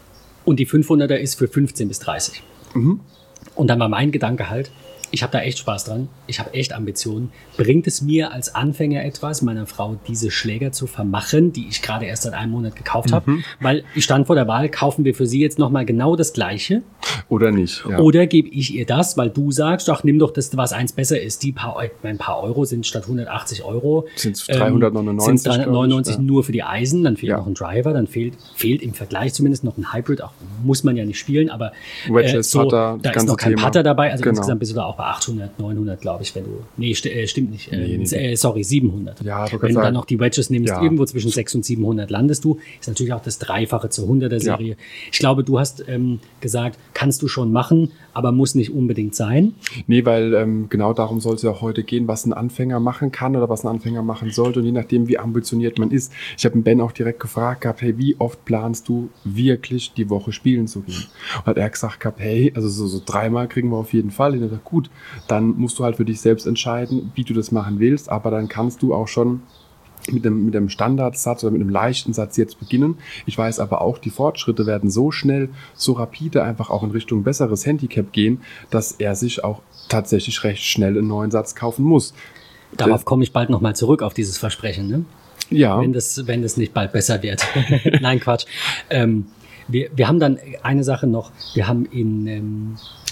S2: Und die fünfhunderter ist für fünfzehn bis dreißig. Mhm. Und dann war mein Gedanke halt, ich habe da echt Spaß dran, ich habe echt Ambitionen. Bringt es mir als Anfänger etwas, meiner Frau diese Schläger zu vermachen, die ich gerade erst seit einem Monat gekauft habe? Mhm. Weil ich stand vor der Wahl, kaufen wir für sie jetzt nochmal genau das Gleiche?
S1: Oder nicht. Ja.
S2: Oder gebe ich ihr das, weil du sagst, ach, nimm doch das, was eins besser ist. Die paar, mein paar Euro sind statt hundertachtzig Euro.
S1: Sind es dreihundertneunundneunzig?
S2: Ähm, sind dreihundertneunundneunzig
S1: ja.
S2: nur für die Eisen. Dann fehlt
S1: ja.
S2: noch ein Driver, dann fehlt, fehlt im Vergleich zumindest noch ein Hybrid. Auch muss man ja nicht spielen, aber
S1: Wedges,
S2: äh, so,
S1: Putter,
S2: da ist noch kein
S1: Thema.
S2: Putter dabei. Also
S1: genau.
S2: insgesamt bist du da auch bei achthundert, neunhundert, glaube ich, wenn du, nee, st äh, stimmt nicht, äh,
S1: nee, nee.
S2: Äh, sorry, siebenhundert.
S1: Ja,
S2: wenn du
S1: sagen.
S2: dann noch die Wedges nimmst,
S1: ja.
S2: irgendwo zwischen sechshundert und siebenhundert landest du, ist natürlich auch das Dreifache zur hunderter-Serie. Ja. Ich glaube, du hast ähm, gesagt, kannst du schon machen, aber muss nicht unbedingt sein.
S1: Nee, weil ähm, genau darum soll es ja auch heute gehen, was ein Anfänger machen kann oder was ein Anfänger machen sollte und je nachdem, wie ambitioniert man ist. Ich habe den Ben auch direkt gefragt gehabt, hey, wie oft planst du wirklich die Woche spielen zu gehen? Und hat er gesagt gehabt, hey, also so, so dreimal kriegen wir auf jeden Fall. Und ich dachte, gut, dann musst du halt für dich selbst entscheiden, wie du das machen willst, aber dann kannst du auch schon mit dem, mit dem Standardsatz oder mit einem leichten Satz jetzt beginnen. Ich weiß aber auch, die Fortschritte werden so schnell, so rapide einfach auch in Richtung besseres Handicap gehen, dass er sich auch tatsächlich recht schnell einen neuen Satz kaufen muss.
S2: Darauf komme ich bald nochmal zurück, auf dieses Versprechen, ne?
S1: Ja.
S2: Wenn das, wenn das nicht bald besser wird. Nein, Quatsch. Ähm, wir, wir haben dann eine Sache noch. Wir haben in, ähm,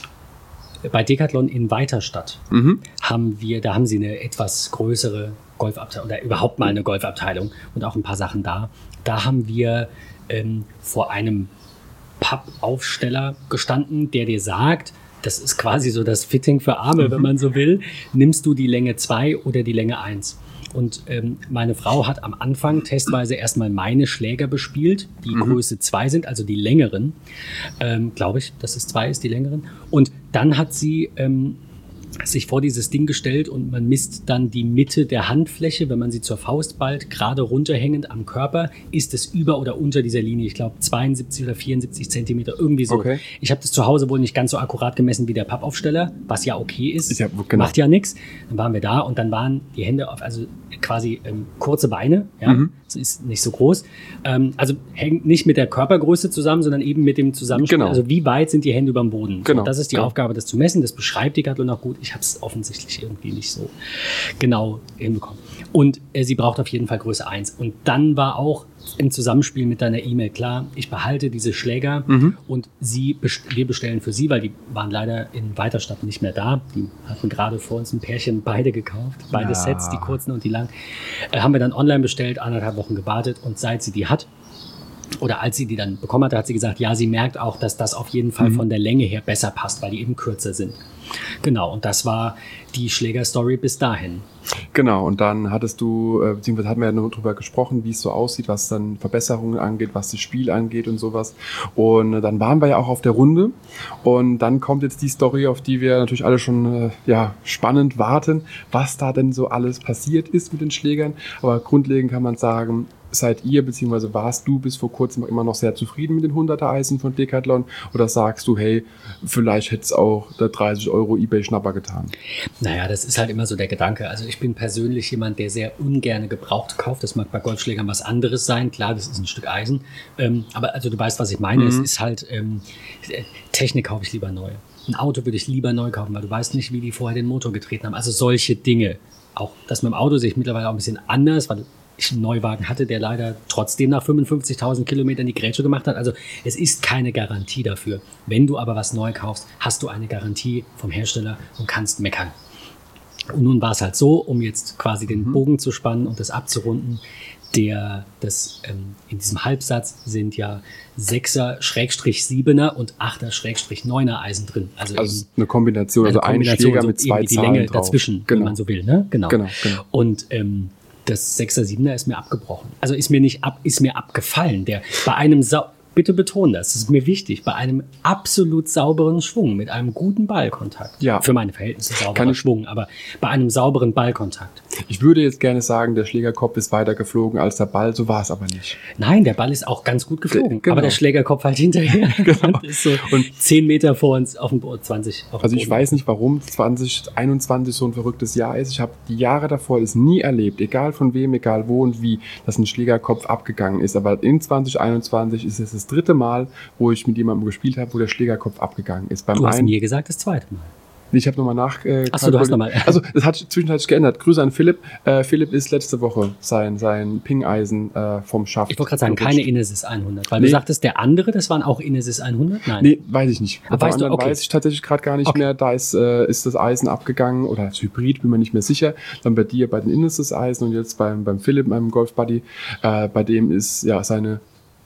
S2: bei Decathlon in Weiterstadt mhm. haben wir, da haben sie eine etwas größere Golfabteilung oder überhaupt mal eine Golfabteilung und auch ein paar Sachen da. Da haben wir ähm, vor einem Pappaufsteller gestanden, der dir sagt, das ist quasi so das Fitting für Arme, mhm. wenn man so will, nimmst du die Länge zwei oder die Länge eins. Und ähm, meine Frau hat am Anfang testweise erstmal meine Schläger bespielt, die mhm. Größe zwei sind, also die längeren. Ähm, glaube ich, dass es zwei ist, die längeren. Und dann hat sie ähm, sich vor dieses Ding gestellt und man misst dann die Mitte der Handfläche, wenn man sie zur Faust ballt, gerade runterhängend am Körper, ist es über oder unter dieser Linie, ich glaube zweiundsiebzig oder vierundsiebzig Zentimeter, irgendwie so. Okay. Ich habe das zu Hause wohl nicht ganz so akkurat gemessen wie der Pappaufsteller, was ja okay ist, ja, genau. Macht ja nichts. Dann waren wir da und dann waren die Hände auf, also quasi ähm, kurze Beine, ja, mhm. das ist nicht so groß. Ähm, also hängt nicht mit der Körpergröße zusammen, sondern eben mit dem Zusammenspiel. Genau. Also wie weit sind die Hände über dem Boden? Genau. Und das ist die genau. Aufgabe, das zu messen. Das beschreibt Decathlon auch gut. Ich habe es offensichtlich irgendwie nicht so genau hinbekommen. Und äh, sie braucht auf jeden Fall Größe eins. Und dann war auch im Zusammenspiel mit deiner E-Mail klar, ich behalte diese Schläger mhm. und sie best- wir bestellen für sie, weil die waren leider in Weiterstadt nicht mehr da. Die hatten gerade vor uns ein Pärchen beide gekauft, beide ja. Sets, die kurzen und die langen. Äh, haben wir dann online bestellt, anderthalb Wochen gewartet und seit sie die hat, oder als sie die dann bekommen hatte, hat sie gesagt, ja, sie merkt auch, dass das auf jeden Fall mhm. von der Länge her besser passt, weil die eben kürzer sind. Genau, und das war die Schlägerstory bis dahin.
S1: Genau, und dann hattest du, äh, beziehungsweise hatten wir ja nur drüber gesprochen, wie es so aussieht, was dann Verbesserungen angeht, was das Spiel angeht und sowas. Und äh, dann waren wir ja auch auf der Runde und dann kommt jetzt die Story, auf die wir natürlich alle schon äh, ja spannend warten, was da denn so alles passiert ist mit den Schlägern. Aber grundlegend kann man sagen, seid ihr, beziehungsweise warst du bis vor kurzem immer noch sehr zufrieden mit den hunderter Eisen von Decathlon oder sagst du, hey, vielleicht hätte es auch der dreißig Euro eBay-Schnapper getan?
S2: Naja, das ist halt immer so der Gedanke. Also ich bin persönlich jemand, der sehr ungern gebraucht kauft. Das mag bei Golfschlägern was anderes sein. Klar, das ist ein Stück Eisen. Ähm, aber also du weißt, was ich meine. Mhm. Es ist halt, ähm, Technik kaufe ich lieber neu. Ein Auto würde ich lieber neu kaufen, weil du weißt nicht, wie die vorher den Motor getreten haben. Also solche Dinge. Auch das mit dem Auto sehe ich mittlerweile auch ein bisschen anders, weil ich einen Neuwagen hatte, der leider trotzdem nach fünfundfünfzigtausend Kilometern die Grätsche gemacht hat. Also es ist keine Garantie dafür. Wenn du aber was neu kaufst, hast du eine Garantie vom Hersteller und kannst meckern. Und nun war es halt so, um jetzt quasi den Bogen zu spannen und das abzurunden, der, das, ähm, in diesem Halbsatz sind ja sechser Siebener und achter Neuner Eisen drin. Also,
S1: also eine Kombination, also ein Schläger so mit zwei
S2: die
S1: Zahlen
S2: Länge
S1: drauf.
S2: Dazwischen,
S1: genau.
S2: wenn man so will. Ne? Genau.
S1: Genau, genau.
S2: Und ähm, das sechser Siebener ist mir abgebrochen. Also ist mir nicht ab, ist mir abgefallen. Der bei einem Sau bitte betone das, das ist mir wichtig, bei einem absolut sauberen Schwung, mit einem guten Ballkontakt.
S1: Ja.
S2: Für meine Verhältnisse sauberer
S1: Kann ich-
S2: Schwung, aber bei einem sauberen Ballkontakt.
S1: Ich würde jetzt gerne sagen, der Schlägerkopf ist weiter geflogen als der Ball, so war es aber nicht.
S2: Nein, der Ball ist auch ganz gut geflogen,
S1: Genau.
S2: aber der Schlägerkopf halt hinterher.
S1: Genau.
S2: Das ist so
S1: Und-
S2: zehn Meter vor uns auf dem Boden, zwanzig auf dem
S1: Also ich
S2: Boden.
S1: weiß nicht, warum zwanzig einundzwanzig so ein verrücktes Jahr ist. Ich habe die Jahre davor es nie erlebt, egal von wem, egal wo und wie, dass ein Schlägerkopf abgegangen ist. Aber in zwanzig einundzwanzig ist es das dritte Mal, wo ich mit jemandem gespielt habe, wo der Schlägerkopf abgegangen ist. Beim
S2: Du hast
S1: einen,
S2: mir gesagt, das zweite Mal.
S1: ich habe nochmal nach. Äh,
S2: Ach so, du hast noch mal.
S1: Also das hat sich zwischenzeitlich geändert. Grüße an Philipp. Äh, Philipp ist letzte Woche sein sein Ping-Eisen äh, vom Schaft.
S2: Ich wollte gerade sagen,
S1: gerutscht.
S2: keine Inesis hundert, weil
S1: Nee.
S2: du sagtest, der andere, das waren auch Inesis hundert? Nein.
S1: Nee, weiß ich nicht.
S2: Aber
S1: Beim
S2: weißt du,
S1: anderen
S2: okay.
S1: weiß ich tatsächlich gerade gar nicht
S2: Okay.
S1: mehr. Da ist, äh, ist das Eisen abgegangen oder das Hybrid, bin mir nicht mehr sicher. Dann bei dir bei den Innes das Eisen und jetzt beim, beim Philipp, meinem Golf-Buddy, äh, bei dem ist ja seine,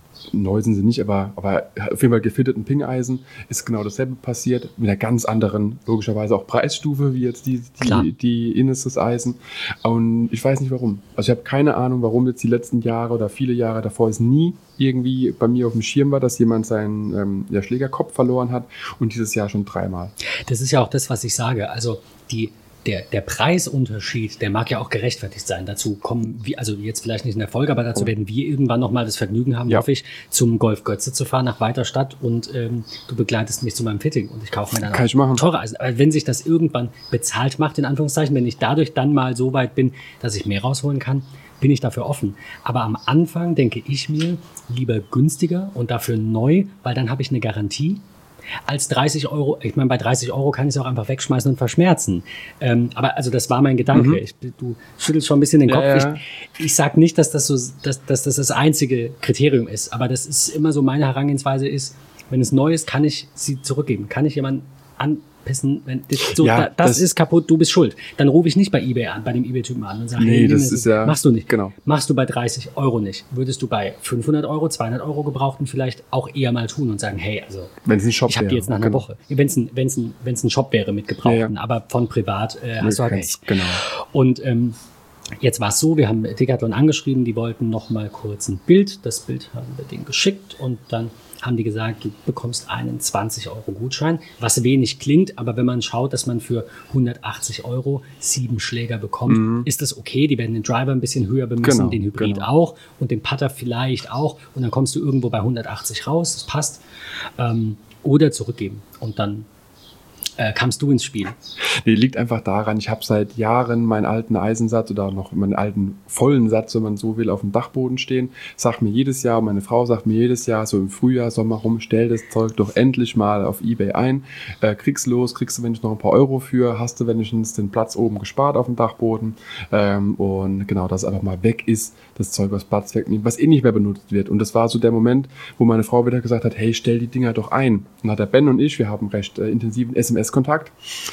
S1: neu sind sie nicht, aber, aber auf jeden Fall gefitteten Ping-Eisen ist genau dasselbe passiert. Mit einer ganz anderen, logischerweise auch Preisstufe wie jetzt die,
S2: Klar.
S1: die, die Innes das Eisen. Und ich weiß nicht warum. Also ich habe keine Ahnung, warum jetzt die letzten Jahre oder viele Jahre davor es nie irgendwie bei mir auf dem Schirm war, dass jemand seinen ähm, ja, Schlägerkopf verloren hat und dieses Jahr schon dreimal.
S2: Das ist ja auch das, was ich sage. Also die, der, der Preisunterschied, der mag ja auch gerechtfertigt sein. Dazu kommen wir, also jetzt vielleicht nicht in der Folge, aber dazu
S1: Oh.
S2: werden wir irgendwann nochmal das Vergnügen haben,
S1: Ja.
S2: hoffe ich, zum Golf Götze zu fahren nach Weiterstadt und ähm, du begleitest mich zu meinem Fitting und ich kaufe mir dann
S1: Kann
S2: auch
S1: ich machen.
S2: teure Eisen. Aber wenn sich das irgendwann bezahlt macht, in Anführungszeichen, wenn ich dadurch dann mal so weit bin, dass ich mehr rausholen kann, bin ich dafür offen. Aber am Anfang denke ich mir, lieber günstiger und dafür neu, weil dann habe ich eine Garantie, als dreißig Euro. Ich meine, bei dreißig Euro kann ich es auch einfach wegschmeißen und verschmerzen. Ähm, aber also das war mein Gedanke.
S1: Mhm.
S2: Ich, du schüttelst schon ein bisschen den
S1: Ja,
S2: Kopf.
S1: ja.
S2: Ich, ich sage nicht, dass das, so, dass, dass das das einzige Kriterium ist, aber das ist immer so meine Herangehensweise ist, wenn es neu ist, kann ich sie zurückgeben. Kann ich jemanden anpissen, wenn das, so,
S1: Ja,
S2: da, das,
S1: das-
S2: ist kaputt, du bist schuld. Dann rufe ich nicht bei eBay an, bei dem eBay-Typen an und sage,
S1: Nee, das
S2: nimm
S1: ist ja-
S2: machst du nicht.
S1: genau.
S2: Machst du bei dreißig Euro nicht. Würdest du bei fünfhundert Euro, zweihundert Euro gebrauchten vielleicht auch eher mal tun und sagen, hey, also
S1: Wenn es ein Shop
S2: ich habe die
S1: wäre.
S2: jetzt nach einer
S1: Genau.
S2: Woche. Wenn es ein, wenn's ein, wenn's ein Shop wäre mit Gebrauchten,
S1: Ja, ja.
S2: aber von privat äh, hast du halt
S1: Ganz
S2: nicht.
S1: genau.
S2: Und ähm, jetzt war es so, wir haben Decathlon angeschrieben, die wollten noch mal kurz ein Bild. Das Bild haben wir denen geschickt und dann haben die gesagt, du bekommst einen zwanzig Euro Gutschein, was wenig klingt, aber wenn man schaut, dass man für hundertachtzig Euro sieben Schläger bekommt, ist das okay. Die werden den Driver ein bisschen höher bemessen,
S1: Genau,
S2: den Hybrid
S1: genau.
S2: auch und den Putter vielleicht auch und dann kommst du irgendwo bei hundertachtzig raus, das passt. Ähm, oder zurückgeben und dann äh, kamst du ins Spiel.
S1: Nee, liegt einfach daran, ich habe seit Jahren meinen alten Eisensatz oder noch meinen alten vollen Satz, wenn man so will, auf dem Dachboden stehen. Sagt mir jedes Jahr, meine Frau sagt mir jedes Jahr, so im Frühjahr, Sommer rum, stell das Zeug doch endlich mal auf eBay ein. Äh, kriegst los, kriegst du wenigstens noch ein paar Euro für, hast du wenigstens den Platz oben gespart auf dem Dachboden. Ähm, und genau, dass es einfach mal weg ist, das Zeug, was Platz wegnimmt, was eh nicht mehr benutzt wird. Und das war so der Moment, wo meine Frau wieder gesagt hat, hey, stell die Dinger doch ein. Und hat der Ben und ich, wir haben recht äh, intensiven S M S-Kontakt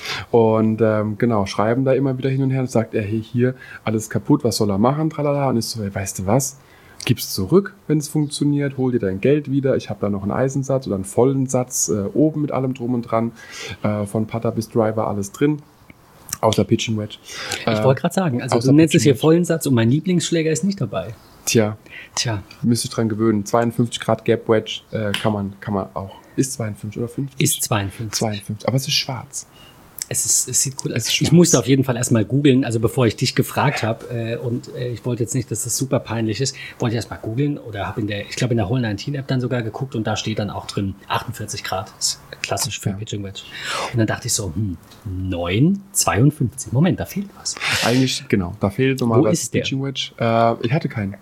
S1: und ähm, genau, schreiben da immer wieder hin und her und sagt er, hey, hier, alles kaputt, was soll er machen, tralala. Und ist so, hey, weißt du was, gib's zurück, wenn es funktioniert, hol dir dein Geld wieder, ich habe da noch einen Eisensatz oder einen vollen Satz äh, oben mit allem drum und dran, äh, von Putter bis Driver, alles drin. Außer Pitching Wedge.
S2: Ich
S1: Äh,
S2: wollte gerade sagen, also
S1: außer
S2: du nennst es hier
S1: Pitching
S2: vollen Satz und mein Lieblingsschläger ist nicht dabei.
S1: Tja,
S2: Tja,
S1: müsste ich dran gewöhnen. zweiundfünfzig Grad Gap Wedge äh, kann man kann man auch. Ist zweiundfünfzig oder fünfzig?
S2: ist zweiundfünfzig.
S1: zweiundfünfzig, aber es ist schwarz.
S2: Es, ist, es sieht cool
S1: Es
S2: aus.
S1: ist
S2: Ich
S1: schwarz.
S2: musste auf jeden Fall erstmal googeln, also bevor ich dich gefragt habe äh, und äh, ich wollte jetzt nicht, dass das super peinlich ist, wollte ich erstmal googeln oder habe in der, ich glaube in der Hole neunzehn App dann sogar geguckt und da steht dann auch drin achtundvierzig Grad, ist klassisch für
S1: Ja.
S2: Pitching Wedge. Und dann dachte ich so, hm, neun, zweiundfünfzig, Moment, da fehlt was.
S1: Eigentlich, genau, da fehlt normalerweise
S2: ist der?
S1: Pitching Wedge. Äh, ich hatte keinen.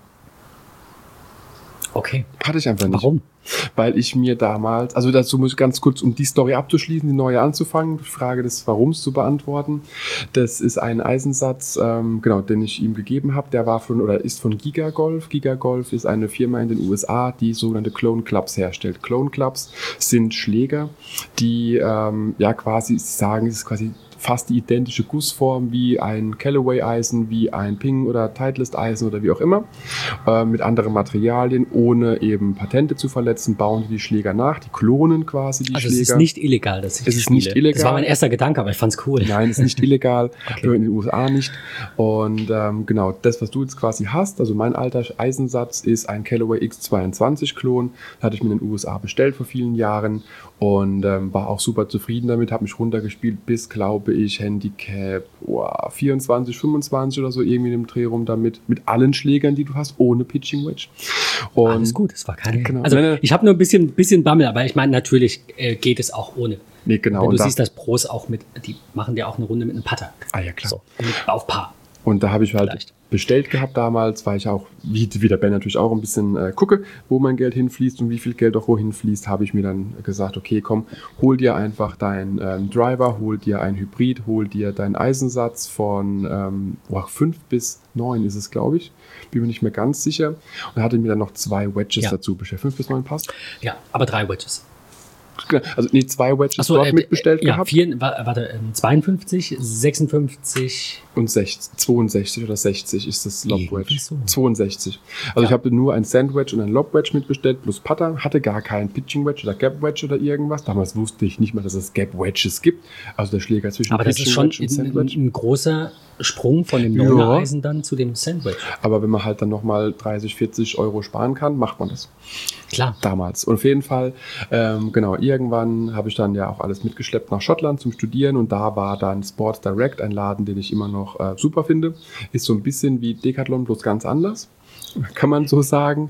S2: Okay,
S1: Hatte ich einfach nicht.
S2: warum?
S1: Weil ich mir damals, also dazu muss ich ganz kurz, um die Story abzuschließen, die neue anzufangen, die Frage des Warums zu beantworten. Das ist ein Eisensatz, ähm, genau, den ich ihm gegeben habe. Der war von oder ist von Gigagolf. Gigagolf ist eine Firma in den U S A, die sogenannte Clone Clubs herstellt. Clone Clubs sind Schläger, die ähm, ja quasi sie sagen, es ist quasi fast die identische Gussform wie ein Callaway-Eisen, wie ein Ping- oder Titleist-Eisen oder wie auch immer, äh, mit anderen Materialien, ohne eben Patente zu verletzen, bauen die die Schläger nach, die klonen quasi die
S2: also
S1: Schläger.
S2: Also es ist nicht illegal, dass ich
S1: Es ist
S2: spiele.
S1: nicht illegal.
S2: Das war mein erster Gedanke, aber ich fand's cool.
S1: Nein, es ist nicht illegal,
S2: Okay.
S1: in den U S A nicht. Und ähm, genau, das, was du jetzt quasi hast, also mein alter Eisensatz ist ein Callaway X zweiundzwanzig-Klon. Da hatte ich mir in den U S A bestellt vor vielen Jahren und ähm, war auch super zufrieden damit, habe mich runtergespielt bis, glaube ich, Handicap oh, vierundzwanzig, fünfundzwanzig oder so, irgendwie in dem Dreh rum damit, mit allen Schlägern, die du hast, ohne Pitching Wedge. Und
S2: Alles gut, es war keine...
S1: Genau.
S2: Also
S1: Nein, nein.
S2: ich habe nur ein bisschen, bisschen Bammel, aber ich meine, natürlich äh, geht es auch ohne.
S1: Nee, genau.
S2: Wenn
S1: und
S2: du
S1: da,
S2: siehst, dass Pros auch mit, die machen ja auch eine Runde mit einem Putter.
S1: Ah ja, klar.
S2: So, mit, auf Paar.
S1: Und da habe ich halt
S2: Vielleicht.
S1: bestellt gehabt damals, weil ich auch, wie, wie der Ben natürlich auch ein bisschen äh, gucke, wo mein Geld hinfließt und wie viel Geld auch wohin fließt, habe ich mir dann gesagt, okay, komm, hol dir einfach deinen ähm, Driver, hol dir ein Hybrid, hol dir deinen Eisensatz von ähm, boah, fünf bis neun ist es, glaube ich. Bin mir nicht mehr ganz sicher. Und hatte mir dann noch zwei Wedges
S2: Ja.
S1: dazu bestellt. fünf bis neun passt?
S2: Ja, aber drei Wedges.
S1: Also nee, zwei Wedges
S2: Achso,
S1: dort
S2: äh,
S1: mitbestellt
S2: ja,
S1: gehabt.
S2: vier, wa- warte, ähm, zweiundfünfzig, sechsundfünfzig.
S1: Und sechzig, zweiundsechzig oder sechzig ist das Lob
S2: Irgendwie
S1: Wedge.
S2: so.
S1: zweiundsechzig. Also
S2: Ja.
S1: ich habe nur ein Sand Wedge und ein Lob Wedge mitbestellt plus Putter, hatte gar keinen Pitching Wedge oder Gap Wedge oder irgendwas. Damals wusste ich nicht mal, dass es Gap Wedges gibt. Also der Schläger zwischen
S2: Aber das
S1: Pitching
S2: ist schon
S1: Wedge und
S2: ein,
S1: Sand
S2: ein,
S1: Wedge.
S2: ein großer Sprung von dem
S1: Ja.
S2: neuner Eisen dann zu dem Sandwich.
S1: Aber wenn man halt dann nochmal dreißig, vierzig Euro sparen kann, macht man das.
S2: Klar.
S1: Damals. Und auf jeden Fall, ähm, genau, irgendwann habe ich dann ja auch alles mitgeschleppt nach Schottland zum Studieren und da war dann Sports Direct, ein Laden, den ich immer noch äh, super finde. Ist so ein bisschen wie Decathlon, bloß ganz anders. Kann man so sagen.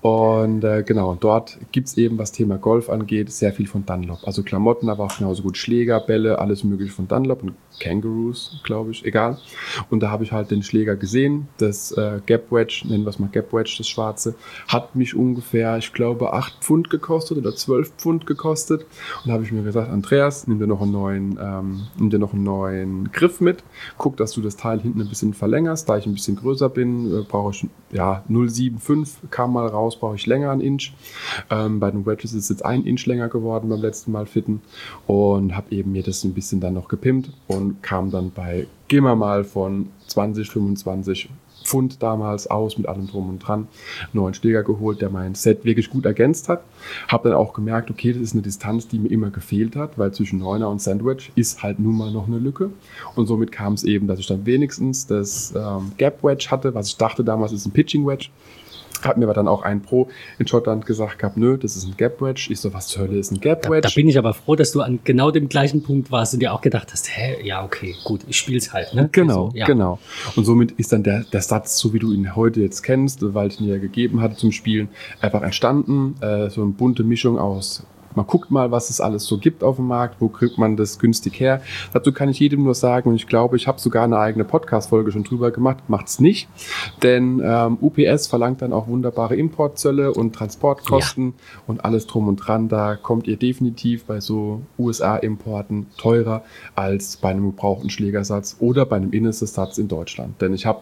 S1: Und äh, genau, dort gibt es eben, was Thema Golf angeht, sehr viel von Dunlop. Also Klamotten, aber auch genauso gut Schläger, Bälle, alles mögliche von Dunlop und Kangaroos, glaube ich, egal. Und da habe ich halt den Schläger gesehen, das äh, Gap Wedge, nennen wir es mal Gap Wedge, das schwarze, hat mich ungefähr, ich glaube, acht Pfund gekostet oder zwölf Pfund gekostet. Und da habe ich mir gesagt, Andreas, nimm dir noch einen neuen, ähm, nimm dir noch einen neuen Griff mit, guck, dass du das Teil hinten ein bisschen verlängerst. Da ich ein bisschen größer bin, äh, brauche ich, ja, null Komma fünfundsiebzig kam mal raus, brauche ich länger, einen Inch. Ähm, bei den Wedges ist es jetzt ein Inch länger geworden beim letzten Mal fitten und habe eben mir das ein bisschen dann noch gepimpt und kam dann bei, gehen wir mal von zwanzig, fünfundzwanzig Pfund damals aus mit allem drum und dran, neuen Schläger geholt, der mein Set wirklich gut ergänzt hat. Habe dann auch gemerkt, okay, das ist eine Distanz, die mir immer gefehlt hat, weil zwischen Neuner und Sandwich ist halt nun mal noch eine Lücke. Und somit kam es eben, dass ich dann wenigstens das ähm, Gap Wedge hatte, was ich dachte damals ist ein Pitching Wedge. Hat mir aber dann auch ein Pro in Schottland gesagt gehabt, nö, das ist ein Gap Wedge. Ich so, was zur Hölle ist ein Gap
S2: Da,
S1: Wedge?
S2: da bin ich aber froh, dass du an genau dem gleichen Punkt warst und dir auch gedacht hast, hä, ja, okay, gut, ich spiel's halt, ne?
S1: Genau,
S2: Also, ja.
S1: genau. Und somit ist dann der, der Satz, so wie du ihn heute jetzt kennst, weil ich ihn ja gegeben hatte zum Spielen, einfach entstanden. Äh, so eine bunte Mischung aus, man guckt mal, was es alles so gibt auf dem Markt, wo kriegt man das günstig her. Dazu kann ich jedem nur sagen, und ich glaube, ich habe sogar eine eigene Podcast-Folge schon drüber gemacht, macht's nicht, denn ähm, U P S verlangt dann auch wunderbare Importzölle und Transportkosten und alles drum und dran. Da kommt ihr definitiv bei so U S A-Importen teurer als bei einem gebrauchten Schlägersatz oder bei einem Innensatz in Deutschland. Denn ich habe,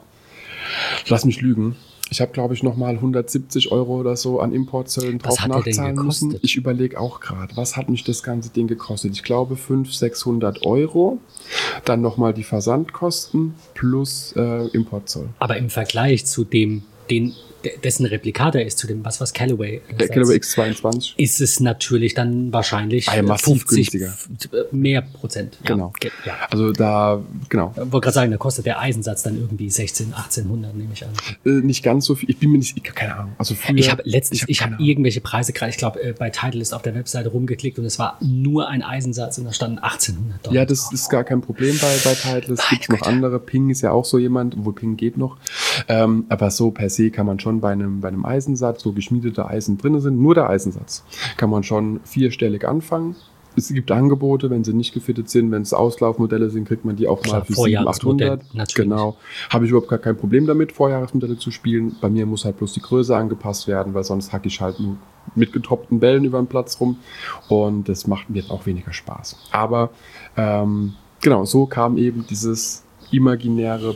S1: lass mich lügen, ich habe, glaube ich, nochmal hundertsiebzig Euro oder so an Importzöllen
S2: Was
S1: drauf
S2: hat der denn
S1: nachzahlen
S2: gekostet?
S1: müssen. Ich überlege auch gerade, was hat mich das ganze Ding gekostet? Ich glaube fünfhundert, sechshundert Euro. Dann nochmal die Versandkosten plus äh, Importzoll.
S2: Aber im Vergleich zu dem, den, de- dessen Replikator ist, zu dem, was was Callaway äh,
S1: Der
S2: sagt,
S1: Callaway X zweiundzwanzig.
S2: ist es natürlich dann wahrscheinlich
S1: Ah ja,
S2: äh,
S1: massiv
S2: fünfzig
S1: günstiger.
S2: f- äh, mehr Prozent. Ja,
S1: Genau.
S2: ge- Ja.
S1: Also da, genau.
S2: Ich wollte gerade sagen, da kostet der Eisensatz dann irgendwie sechzehnhundert, achtzehnhundert, nehme ich an.
S1: Äh, nicht ganz so viel. Ich bin mir nicht, ich, keine Ahnung. Also früher,
S2: Ich habe letztens,
S1: hab
S2: ich habe
S1: keine Ahnung.
S2: irgendwelche Preise gerade, ich glaube, äh, bei Titleist auf der Webseite rumgeklickt und es war nur ein Eisensatz und da standen achtzehnhundert Dollar.
S1: Ja, das
S2: drauf.
S1: ist gar kein Problem bei, bei Titleist. Es gibt
S2: Meine
S1: noch andere. Ping ist ja auch so jemand, wo Ping geht noch. Ähm, aber so per se kann man schon bei einem, bei einem Eisensatz, wo geschmiedete Eisen drin sind, nur der Eisensatz, kann man schon vierstellig anfangen. Es gibt Angebote, wenn sie nicht gefittet sind, wenn es Auslaufmodelle sind, kriegt man die auch
S2: Klar,
S1: mal für
S2: Vorjahresmodell,
S1: siebenhundert, achthundert.
S2: natürlich.
S1: Genau. Habe ich überhaupt gar kein Problem damit, Vorjahresmodelle zu spielen. Bei mir muss halt bloß die Größe angepasst werden, weil sonst hacke ich halt nur mit getoppten Bällen über den Platz rum und das macht mir auch weniger Spaß. Aber ähm, genau, so kam eben dieses imaginäre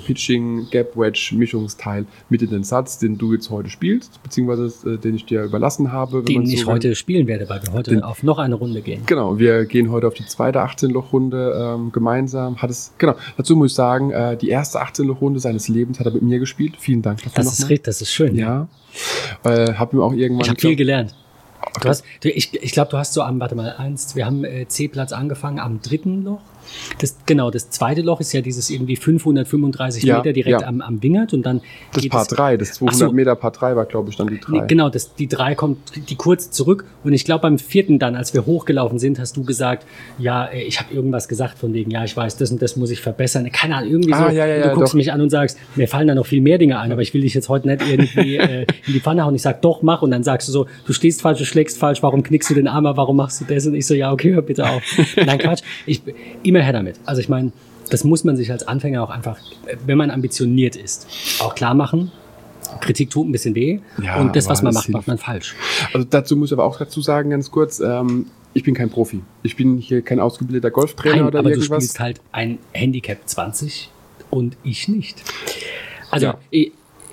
S1: Pitching-Gap-Wedge-Mischungsteil mit in den Satz, den du jetzt heute spielst, beziehungsweise äh, den ich dir überlassen habe.
S2: Den ich
S1: so
S2: heute spielen werde, weil wir heute den, auf noch eine Runde gehen.
S1: Genau, wir gehen heute auf die zweite achtzehn-Loch-Runde ähm, gemeinsam. Hat es, genau, dazu muss ich sagen, äh, die erste achtzehn-Loch-Runde seines Lebens hat er mit mir gespielt. Vielen Dank dafür.
S2: Das ist richtig, das ist schön.
S1: Ja, äh, hab ihm auch irgendwann...
S2: Ich habe viel gelernt. Du hast, du, ich ich glaube, du hast so am, warte mal, eins, wir haben äh, C-Platz angefangen am dritten Loch. Das, genau, das zweite Loch ist ja dieses irgendwie fünfhundertfünfunddreißig
S1: ja,
S2: Meter direkt
S1: ja.
S2: am, am Wingert und dann
S1: das
S2: geht
S1: Paar drei, das zweihundert
S2: so,
S1: Meter Paar drei war, glaube ich, dann die drei.
S2: Nee, genau, das, die drei kommt die kurz zurück und ich glaube beim vierten dann, als wir hochgelaufen sind, hast du gesagt, ja, ich habe irgendwas gesagt von wegen, ja, ich weiß, das und das muss ich verbessern. Keine Ahnung, irgendwie
S1: ah,
S2: so.
S1: Ja, ja,
S2: und du
S1: ja,
S2: guckst
S1: doch.
S2: mich an und sagst, mir fallen da noch viel mehr Dinge ein, aber ich will dich jetzt heute nicht irgendwie äh, in die Pfanne hauen. Ich sag, doch, mach. Und dann sagst du so, du stehst falsch, du schlägst falsch, warum knickst du den Arm, warum machst du das? Und ich so, ja, okay, hör bitte auf. Nein, Quatsch. Ich, immer her damit. Also ich meine, das muss man sich als Anfänger auch einfach, wenn man ambitioniert ist, auch klar machen. Kritik tut ein bisschen weh.
S1: Ja,
S2: und das, was man
S1: das
S2: macht, macht man falsch.
S1: Also dazu muss ich aber auch dazu sagen, ganz kurz, ähm, ich bin kein Profi. Ich bin hier kein ausgebildeter Golftrainer
S2: Nein,
S1: oder
S2: aber
S1: irgendwas.
S2: Du spielst halt ein Handicap zwanzig und ich nicht. Also
S1: ja.
S2: ich,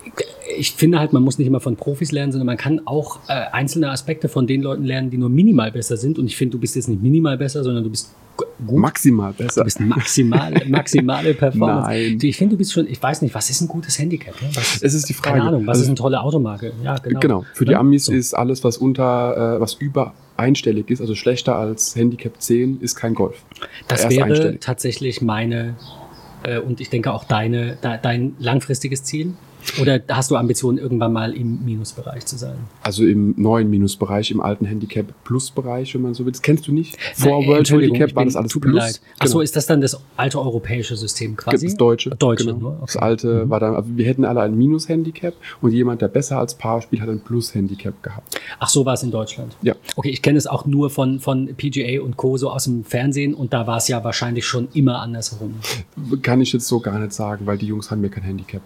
S2: ich finde halt, man muss nicht immer von Profis lernen, sondern man kann auch äh, einzelne Aspekte von den Leuten lernen, die nur minimal besser sind. Und ich finde, du bist jetzt nicht minimal besser, sondern du bist gut.
S1: Maximal besser.
S2: Du bist maximal, maximale Performance.
S1: Nein.
S2: Ich finde, du bist schon, ich weiß nicht, was ist ein gutes Handicap? Ne? Was,
S1: es ist die Frage.
S2: Keine Ahnung, was
S1: also,
S2: ist eine tolle Automarke? Ja, genau.
S1: Genau, für die
S2: ja?
S1: Amis
S2: so.
S1: ist alles, was unter, äh, was über einstellig ist, also schlechter als Handicap zehn, ist kein Golf.
S2: Das
S1: Erst
S2: wäre
S1: einstellig.
S2: tatsächlich meine äh, und ich denke auch deine, de, dein langfristiges Ziel. Oder hast du Ambitionen, irgendwann mal im Minusbereich zu sein?
S1: Also im neuen Minusbereich, im alten Handicap-Plus-Bereich, wenn man so will. Das kennst du nicht? Vor
S2: Na,
S1: World Handicap
S2: bin,
S1: war das alles
S2: tut
S1: Plus.
S2: Mir leid. Ach so,
S1: Genau.
S2: ist das dann das alte europäische System quasi?
S1: Das Deutsche.
S2: Deutsche,
S1: genau.
S2: nur? Okay.
S1: Das alte
S2: mhm.
S1: war dann, also wir hätten alle ein Minus-Handicap und jemand, der besser als Paar spielt, hat ein Plus-Handicap gehabt.
S2: Ach so war es in Deutschland?
S1: Ja.
S2: Okay, ich kenne es auch nur von, von P G A und Co. so aus dem Fernsehen und da war es ja wahrscheinlich schon immer andersherum.
S1: Kann ich jetzt so gar nicht sagen, weil die Jungs haben ja kein Handicap.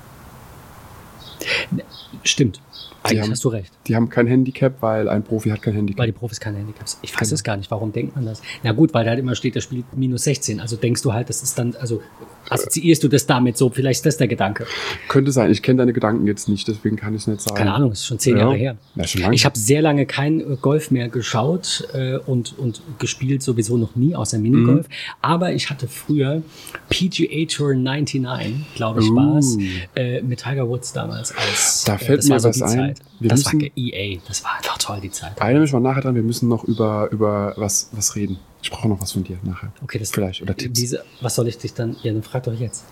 S2: Stimmt. Eigentlich
S1: haben,
S2: hast du recht.
S1: Die haben kein Handicap, weil ein Profi hat kein Handicap.
S2: Weil die Profis keine Handicaps. Ich weiß
S1: genau.
S2: es gar nicht. Warum denkt man das? Na gut, weil da halt immer steht, der spielt minus sechzehn. Also denkst du halt, das ist dann, also assoziierst du das damit so? Vielleicht ist das der Gedanke.
S1: Könnte sein. Ich kenne deine Gedanken jetzt nicht, deswegen kann ich es nicht sagen.
S2: Keine Ahnung, das ist schon zehn
S1: ja.
S2: Jahre her.
S1: Ja, schon lange.
S2: Ich habe sehr lange kein Golf mehr geschaut äh, und, und gespielt sowieso noch nie, außer Minigolf. Mhm. Aber ich hatte früher P G A Tour neunundneunzig, glaube ich, uh. war es, äh, mit Tiger Woods damals. Als,
S1: da fällt
S2: äh, das
S1: mir
S2: war so
S1: was
S2: die
S1: ein.
S2: Zeit.
S1: Wir
S2: das
S1: müssen,
S2: war E A, das war einfach toll, die Zeit.
S1: Erinnere mich mal nachher dran, wir müssen noch über, über was, was reden. Ich brauche noch was von dir nachher.
S2: Okay, das
S1: vielleicht. Oder Tipps.
S2: Diese, was soll ich dich dann, ja, dann frag doch jetzt.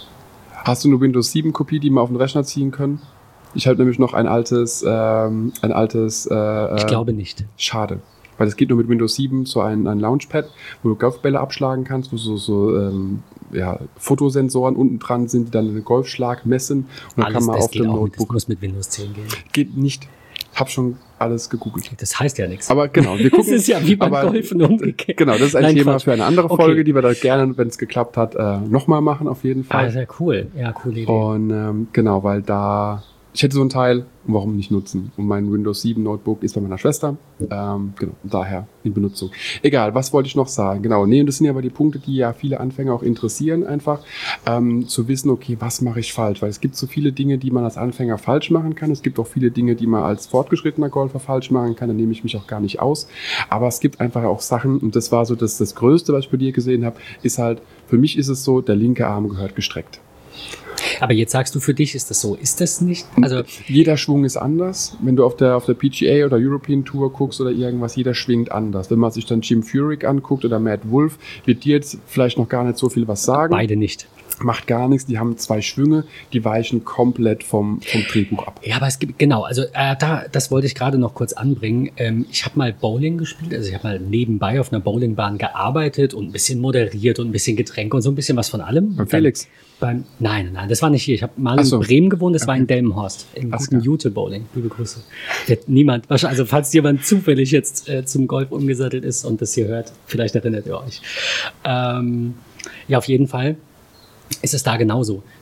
S1: Hast du eine Windows sieben Kopie, die wir auf den Rechner ziehen können? Ich habe nämlich noch ein altes, ähm, ein altes. Äh,
S2: ich glaube nicht.
S1: Schade. Weil es geht nur mit Windows sieben, so ein, ein Launchpad, wo du Golfbälle abschlagen kannst, wo so, so ähm, ja, Fotosensoren unten dran sind, die dann den Golfschlag messen. Und dann
S2: alles,
S1: kann man
S2: das
S1: auf
S2: geht
S1: dem
S2: auch
S1: Notebook.
S2: Mit, das muss mit Windows zehn gehen.
S1: Geht nicht. Hab schon alles gegoogelt.
S2: Das heißt ja nichts.
S1: Aber genau, wir gucken.
S2: Das ist ja wie beim
S1: aber,
S2: Golfen umgekehrt.
S1: Genau, das ist ein
S2: Nein,
S1: Thema
S2: Quatsch.
S1: für eine andere
S2: Okay.
S1: Folge, die wir da gerne, wenn es geklappt hat, äh, nochmal machen, auf jeden Fall.
S2: Ah, sehr cool. Ja, coole Idee.
S1: Und ähm, genau, weil da, ich hätte so ein Teil, warum nicht nutzen? Und mein Windows sieben Notebook ist bei meiner Schwester. Ähm, genau, daher in Benutzung. Egal, was wollte ich noch sagen? Genau, nee, und das sind ja aber die Punkte, die ja viele Anfänger auch interessieren, einfach ähm, zu wissen, okay, was mache ich falsch? Weil es gibt so viele Dinge, die man als Anfänger falsch machen kann. Es gibt auch viele Dinge, die man als fortgeschrittener Golfer falsch machen kann. Da nehme ich mich auch gar nicht aus. Aber es gibt einfach auch Sachen, und das war so das, das Größte, was ich bei dir gesehen habe, ist halt, für mich ist es so, der linke Arm gehört gestreckt.
S2: Aber jetzt sagst du, für dich ist das so. Ist das nicht? Also
S1: jeder Schwung ist anders. Wenn du auf der, auf der P G A oder European Tour guckst oder irgendwas, jeder schwingt anders. Wenn man sich dann Jim Furyk anguckt oder Matt Wolff, wird dir jetzt vielleicht noch gar nicht so viel was sagen.
S2: Beide nicht.
S1: Macht gar nichts, die haben zwei Schwünge, die weichen komplett vom, vom Drehbuch ab.
S2: Ja, aber es gibt, genau, also äh, da, das wollte ich gerade noch kurz anbringen. Ähm, ich habe mal Bowling gespielt, also ich habe mal nebenbei auf einer Bowlingbahn gearbeitet und ein bisschen moderiert und ein bisschen Getränke und so ein bisschen was von allem.
S1: Bei Felix?
S2: Beim, nein, nein, nein, das war nicht hier. Ich habe mal in
S1: so.
S2: Bremen gewohnt, das
S1: Okay.
S2: war in Delmenhorst, im
S1: Ach,
S2: guten
S1: ja.
S2: Jute-Bowling. Liebe Grüße. Wird niemand, wahrscheinlich, also falls jemand zufällig jetzt äh, zum Golf umgesattelt ist und das hier hört, vielleicht erinnert ihr euch. Ähm, ja, auf jeden Fall ist es da genauso.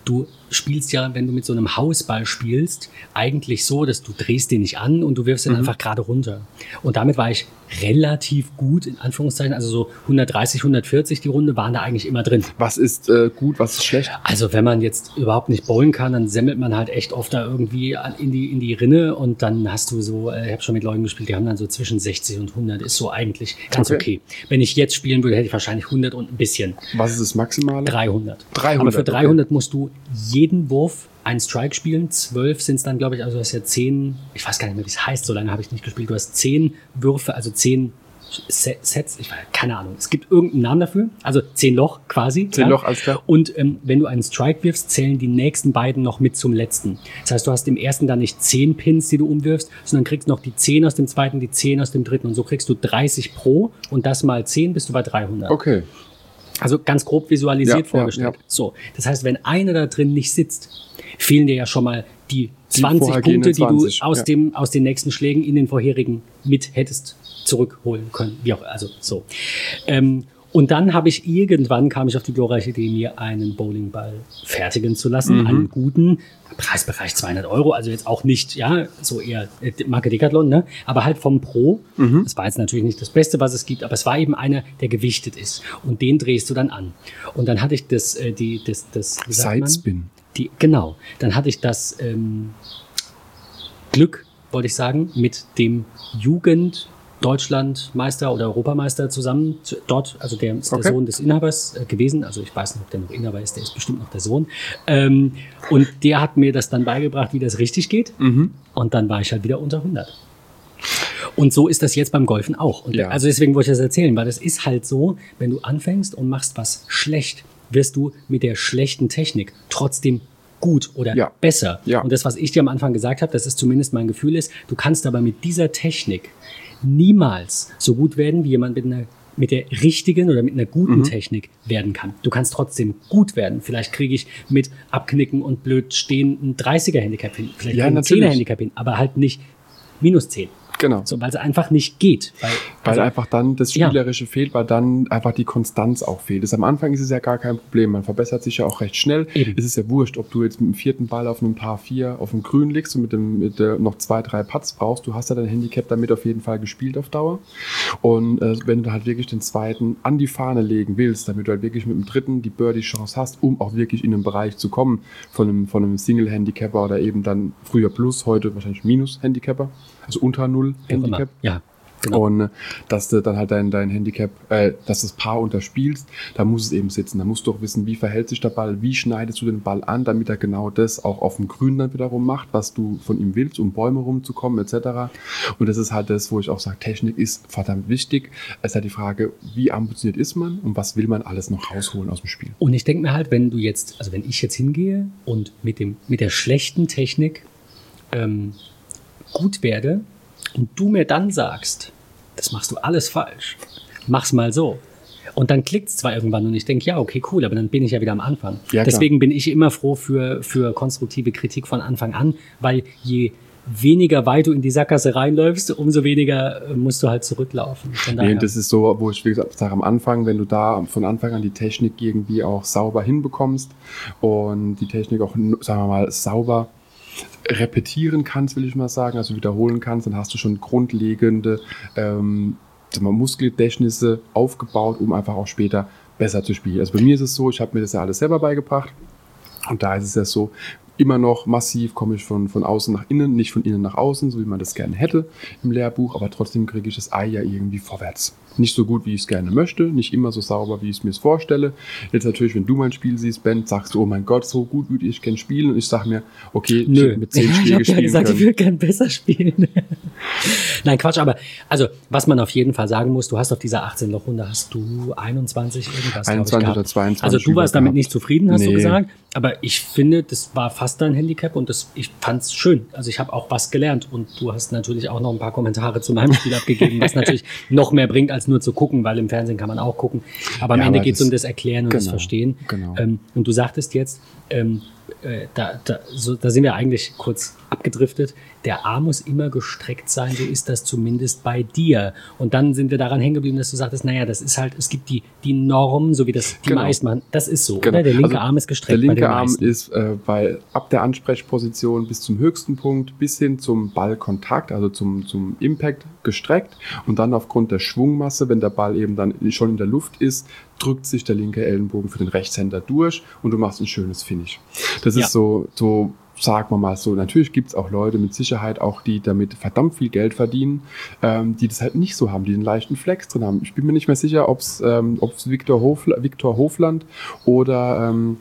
S2: du spielst ja, wenn du mit so einem Hausball spielst, eigentlich so, dass du drehst den nicht an und du wirfst den mhm. einfach gerade runter. Und damit war ich relativ gut, in Anführungszeichen, also so hundertdreißig, hundertvierzig die Runde waren da eigentlich immer drin.
S1: Was ist äh, gut, was ist schlecht?
S2: Also wenn man jetzt überhaupt nicht bowlen kann, dann semmelt man halt echt oft da irgendwie in die, in die Rinne und dann hast du so, äh, ich habe schon mit Leuten gespielt, die haben dann so zwischen sechzig und hundert, ist so eigentlich ganz okay. okay. Wenn ich jetzt spielen würde, hätte ich wahrscheinlich hundert und ein bisschen.
S1: Was ist das Maximale?
S2: dreihundert.
S1: dreihundert.
S2: Aber für dreihundert okay. musst du jeden Wurf einen Strike spielen, zwölf sind es dann, glaube ich, also du hast ja zehn, ich weiß gar nicht mehr, wie es heißt, so lange habe ich nicht gespielt, du hast zehn Würfe, also zehn Sets, ich weiß, keine Ahnung, es gibt irgendeinen Namen dafür, also zehn Loch quasi.
S1: Zehn ja. Loch, alles klar.
S2: Und ähm, wenn du einen Strike wirfst, zählen die nächsten beiden noch mit zum letzten. Das heißt, du hast im ersten dann nicht zehn Pins, die du umwirfst, sondern kriegst noch die zehn aus dem zweiten, die zehn aus dem dritten und so kriegst du dreißig pro und das mal zehn bist du bei dreihundert.
S1: Okay.
S2: Also ganz grob visualisiert
S1: ja,
S2: vorgestellt.
S1: Ja, ja.
S2: So, das heißt, wenn einer da drin nicht sitzt, fehlen dir ja schon mal die zwanzig die Punkte, die zwanzig, du aus, ja. dem, aus den nächsten Schlägen in den vorherigen mit hättest zurückholen können. Wie auch, also so. Ähm, und dann habe ich irgendwann, kam ich auf die glorreiche Idee, mir einen Bowlingball fertigen zu lassen, mhm. einen guten, Preisbereich zweihundert Euro, also jetzt auch nicht, ja, so eher Marke Decathlon, ne, aber halt vom Pro. Mhm. Das war jetzt natürlich nicht das Beste, was es gibt, aber es war eben einer, der gewichtet ist und den drehst du dann an. Und dann hatte ich das, äh, die, das, das, wie sagt man?
S1: Sidespin.
S2: Die, genau, dann hatte ich das ähm, Glück, wollte ich sagen, mit dem Jugend Deutschlandmeister oder Europameister zusammen dort, also der ist okay. der Sohn des Inhabers äh, gewesen, also ich weiß nicht, ob der noch Inhaber ist, der ist bestimmt noch der Sohn. Ähm, und der hat mir das dann beigebracht, wie das richtig geht. Mhm. Und dann war ich halt wieder unter hundert. Und so ist das jetzt beim Golfen auch. Und ja. Also deswegen wollte ich das erzählen, weil das ist halt so, wenn du anfängst und machst was schlecht, wirst du mit der schlechten Technik trotzdem gut oder ja. besser. Ja. Und das, was ich dir am Anfang gesagt habe, das ist zumindest mein Gefühl ist, du kannst aber mit dieser Technik niemals so gut werden, wie jemand mit einer mit der richtigen oder mit einer guten mhm. Technik werden kann. Du kannst trotzdem gut werden. Vielleicht kriege ich mit Abknicken und blöd stehen ein dreißiger Handicap hin, vielleicht
S1: ja,
S2: ein zehner Handicap hin, aber halt nicht minus zehn.
S1: Genau.
S2: So, weil es einfach nicht geht. Weil,
S1: weil also, einfach dann das Spielerische
S2: ja.
S1: fehlt, weil dann einfach die Konstanz auch fehlt. Das am Anfang ist es ja gar kein Problem. Man verbessert sich ja auch recht schnell. Eben. Es ist ja wurscht, ob du jetzt mit dem vierten Ball auf einem Par vier auf dem Grün liegst und mit dem mit äh, noch zwei, drei Putts brauchst. Du hast ja dein Handicap damit auf jeden Fall gespielt auf Dauer. Und äh, wenn du halt wirklich den zweiten an die Fahne legen willst, damit du halt wirklich mit dem dritten die Birdie-Chance hast, um auch wirklich in den Bereich zu kommen von einem, von einem Single-Handicapper oder eben dann früher Plus, heute wahrscheinlich Minus-Handicapper. Also unter Null Handicap.
S2: Ja, genau.
S1: Und äh, dass du dann halt dein, dein Handicap, äh, dass das Paar unterspielst, da muss es eben sitzen. Da musst du auch wissen, wie verhält sich der Ball, wie schneidest du den Ball an, damit er genau das auch auf dem Grün dann wiederum macht, was du von ihm willst, um Bäume rumzukommen et cetera. Und das ist halt das, wo ich auch sage, Technik ist verdammt wichtig. Es ist halt die Frage, wie ambitioniert ist man und was will man alles noch rausholen aus dem Spiel.
S2: Und ich denke mir halt, wenn du jetzt, also wenn ich jetzt hingehe und mit dem mit der schlechten Technik ähm, gut werde und du mir dann sagst, das machst du alles falsch, mach's mal so. Und dann klickt's zwar irgendwann und ich denke, ja, okay, cool, aber dann bin ich ja wieder am Anfang. Ja, deswegen bin ich immer froh für, für konstruktive Kritik von Anfang an, weil je weniger weit du in die Sackgasse reinläufst, umso weniger musst du halt zurücklaufen. Von
S1: nee, das ist so, wo ich wie gesagt sage, am Anfang, wenn du da von Anfang an die Technik irgendwie auch sauber hinbekommst und die Technik auch, sagen wir mal, sauber repetieren kannst, will ich mal sagen, also wiederholen kannst, dann hast du schon grundlegende ähm, Muskelgedächtnisse aufgebaut, um einfach auch später besser zu spielen. Also bei mir ist es so, ich habe mir das ja alles selber beigebracht und da ist es ja so, immer noch massiv komme ich von, von außen nach innen, nicht von innen nach außen, so wie man das gerne hätte im Lehrbuch, aber trotzdem kriege ich das Ei ja irgendwie vorwärts. Nicht so gut, wie ich es gerne möchte, nicht immer so sauber, wie ich es mir vorstelle. Jetzt natürlich, wenn du mein Spiel siehst, Ben, sagst du, oh mein Gott, so gut würde ich gerne spielen und ich sage mir, okay,
S2: Nö.
S1: ich mit zehn Schläge
S2: ich habe
S1: spielen
S2: ja gesagt,
S1: können.
S2: Ich würde gerne besser spielen. Nein, Quatsch, aber also, was man auf jeden Fall sagen muss, du hast auf dieser achtzehn-Loch-Runde hast du einundzwanzig irgendwas,
S1: einundzwanzig oder zweiundzwanzig.
S2: Also du warst damit
S1: gehabt.
S2: Nicht zufrieden, hast
S1: nee.
S2: du gesagt, aber ich finde, das war fast dein Handicap und das, ich fand's schön. Also ich habe auch was gelernt und du hast natürlich auch noch ein paar Kommentare zu meinem Spiel abgegeben, was natürlich noch mehr bringt, als nur zu gucken, weil im Fernsehen kann man auch gucken. Aber am
S1: ja,
S2: Ende
S1: aber
S2: geht es um das Erklären und
S1: genau,
S2: das Verstehen.
S1: Genau.
S2: Ähm, und du sagtest jetzt, ähm, äh, da, da, so, da sind wir eigentlich kurz abgedriftet. Der Arm muss immer gestreckt sein, so ist das zumindest bei dir. Und dann sind wir daran hängen geblieben, dass du sagtest, naja, das ist halt, es gibt die, die Norm, so wie das die
S1: genau.
S2: meisten machen. Das ist so,
S1: genau.
S2: oder? Der linke
S1: also,
S2: Arm ist gestreckt.
S1: Der linke
S2: bei den
S1: Arm
S2: meisten.
S1: ist äh, bei, ab der Ansprechposition bis zum höchsten Punkt, bis hin zum Ballkontakt, also zum, zum Impact gestreckt. Und dann aufgrund der Schwungmasse, wenn der Ball eben dann schon in der Luft ist, drückt sich der linke Ellenbogen für den Rechtshänder durch und du machst ein schönes Finish. Das ja. ist so, so, sagen wir mal so, natürlich gibt es auch Leute mit Sicherheit auch, die damit verdammt viel Geld verdienen, ähm, die das halt nicht so haben, die einen leichten Flex drin haben. Ich bin mir nicht mehr sicher, ob es ähm, Viktor Hofla- Viktor Hofland oder ähm,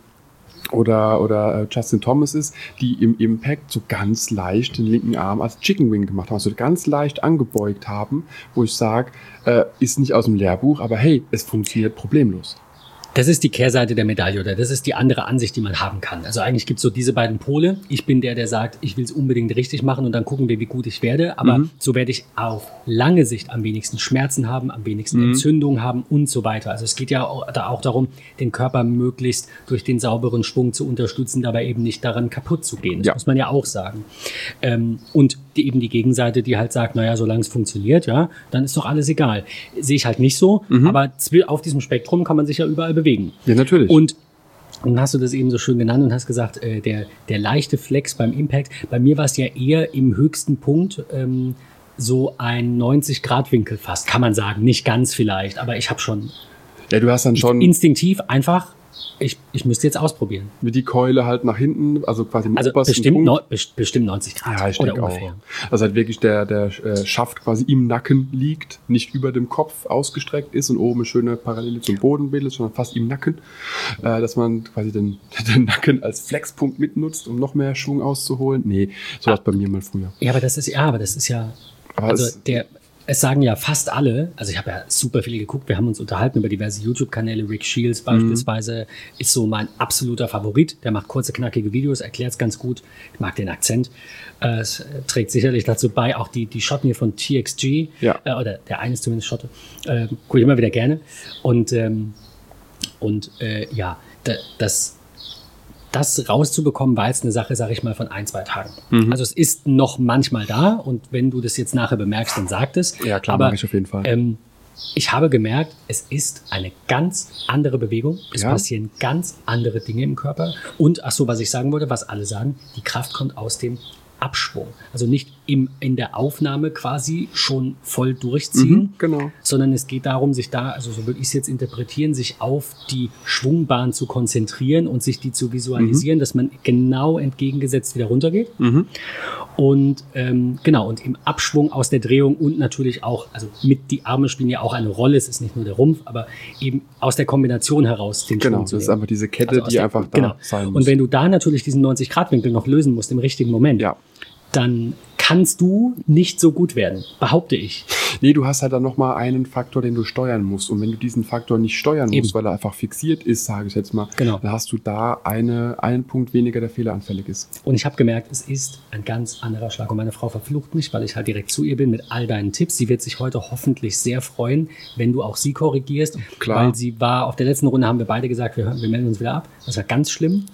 S1: oder oder äh, Justin Thomas ist, die im Impact so ganz leicht den linken Arm als Chicken Wing gemacht haben, also ganz leicht angebeugt haben, wo ich sage, äh, ist nicht aus dem Lehrbuch, aber hey, es funktioniert problemlos.
S2: Das ist die Kehrseite der Medaille oder das ist die andere Ansicht, die man haben kann. Also eigentlich gibt es so diese beiden Pole. Ich bin der, der sagt, ich will es unbedingt richtig machen und dann gucken wir, wie gut ich werde. Aber mhm. so werde ich auf lange Sicht am wenigsten Schmerzen haben, am wenigsten mhm. Entzündungen haben und so weiter. Also es geht ja auch, da auch darum, den Körper möglichst durch den sauberen Schwung zu unterstützen, dabei eben nicht daran kaputt zu gehen. Das ja. muss man ja auch sagen. Ähm, und die, eben die Gegenseite, die halt sagt, naja, solange es funktioniert, ja, dann ist doch alles egal. Sehe ich halt nicht so, mhm. aber auf diesem Spektrum kann man sich ja überall bewegen.
S1: Ja, natürlich.
S2: Und dann hast du das eben so schön genannt und hast gesagt, äh, der, der leichte Flex beim Impact. Bei mir war es ja eher im höchsten Punkt ähm, so ein neunzig-Grad-Winkel fast, kann man sagen. Nicht ganz vielleicht, aber ich habe schon...
S1: Ja, du hast dann schon...
S2: Instinktiv einfach... Ich, ich müsste jetzt ausprobieren.
S1: Mit die Keule halt nach hinten, also quasi im
S2: also
S1: obersten
S2: bestimmt
S1: Punkt.
S2: No, bestimmt neunzig Grad.
S1: Ja, ich denke auch. Also halt wirklich der, der äh, Schaft quasi im Nacken liegt, nicht über dem Kopf ausgestreckt ist und oben eine schöne Parallele zum Boden bildet, sondern fast im Nacken. Äh, dass man quasi den, den Nacken als Flexpunkt mitnutzt, um noch mehr Schwung auszuholen. Nee, so war es bei mir mal früher.
S2: Ja, aber das ist ja, aber das ist ja,
S1: aber
S2: also
S1: es,
S2: der... Es sagen ja fast alle, also ich habe ja super viel geguckt, wir haben uns unterhalten über diverse YouTube-Kanäle, Rick Shields beispielsweise mhm. ist so mein absoluter Favorit, der macht kurze, knackige Videos, erklärt es ganz gut, ich mag den Akzent, äh, es trägt sicherlich dazu bei, auch die, die Schotten hier von T X G,
S1: ja.
S2: äh, oder der eine ist zumindest Schotte, äh, gucke ich immer wieder gerne und, ähm, und äh, ja, da, das Das rauszubekommen, war jetzt eine Sache, sage ich mal, von ein, zwei Tagen. Mhm. Also es ist noch manchmal da und wenn du das jetzt nachher bemerkst, dann sag es.
S1: Ja, klar,
S2: aber
S1: mache ich auf jeden Fall.
S2: Ähm, ich habe gemerkt, es ist eine ganz andere Bewegung. Es ja. passieren ganz andere Dinge im Körper. Und, ach so, was ich sagen wollte, was alle sagen, die Kraft kommt aus dem Abschwung. Also nicht im, in der Aufnahme quasi schon voll durchziehen,
S1: mhm, genau.
S2: sondern es geht darum, sich da, also so würde ich es jetzt interpretieren, sich auf die Schwungbahn zu konzentrieren und sich die zu visualisieren, mhm. dass man genau entgegengesetzt wieder runtergeht. Mhm. Und ähm, genau, und im Abschwung aus der Drehung und natürlich auch, also mit die Arme spielen ja auch eine Rolle, es ist nicht nur der Rumpf, aber eben aus der Kombination heraus den
S1: genau,
S2: Schwung zu
S1: das
S2: nehmen.
S1: ist einfach diese Kette, also die
S2: der,
S1: einfach da
S2: genau.
S1: sein muss.
S2: Und wenn du da natürlich diesen neunzig-Grad-Winkel noch lösen musst im richtigen Moment,
S1: ja.
S2: dann kannst du nicht so gut werden, behaupte ich.
S1: Nee, du hast halt dann nochmal einen Faktor, den du steuern musst. Und wenn du diesen Faktor nicht steuern Eben. musst, weil er einfach fixiert ist, sage ich jetzt mal,
S2: genau.
S1: dann hast du da eine, einen Punkt weniger, der fehleranfällig ist.
S2: Und ich habe gemerkt, es ist ein ganz anderer Schlag. Und meine Frau verflucht mich, weil ich halt direkt zu ihr bin mit all deinen Tipps. Sie wird sich heute hoffentlich sehr freuen, wenn du auch sie korrigierst.
S1: Klar.
S2: Weil sie war, auf der letzten Runde haben wir beide gesagt, wir, wir melden uns wieder ab. Das war ganz schlimm.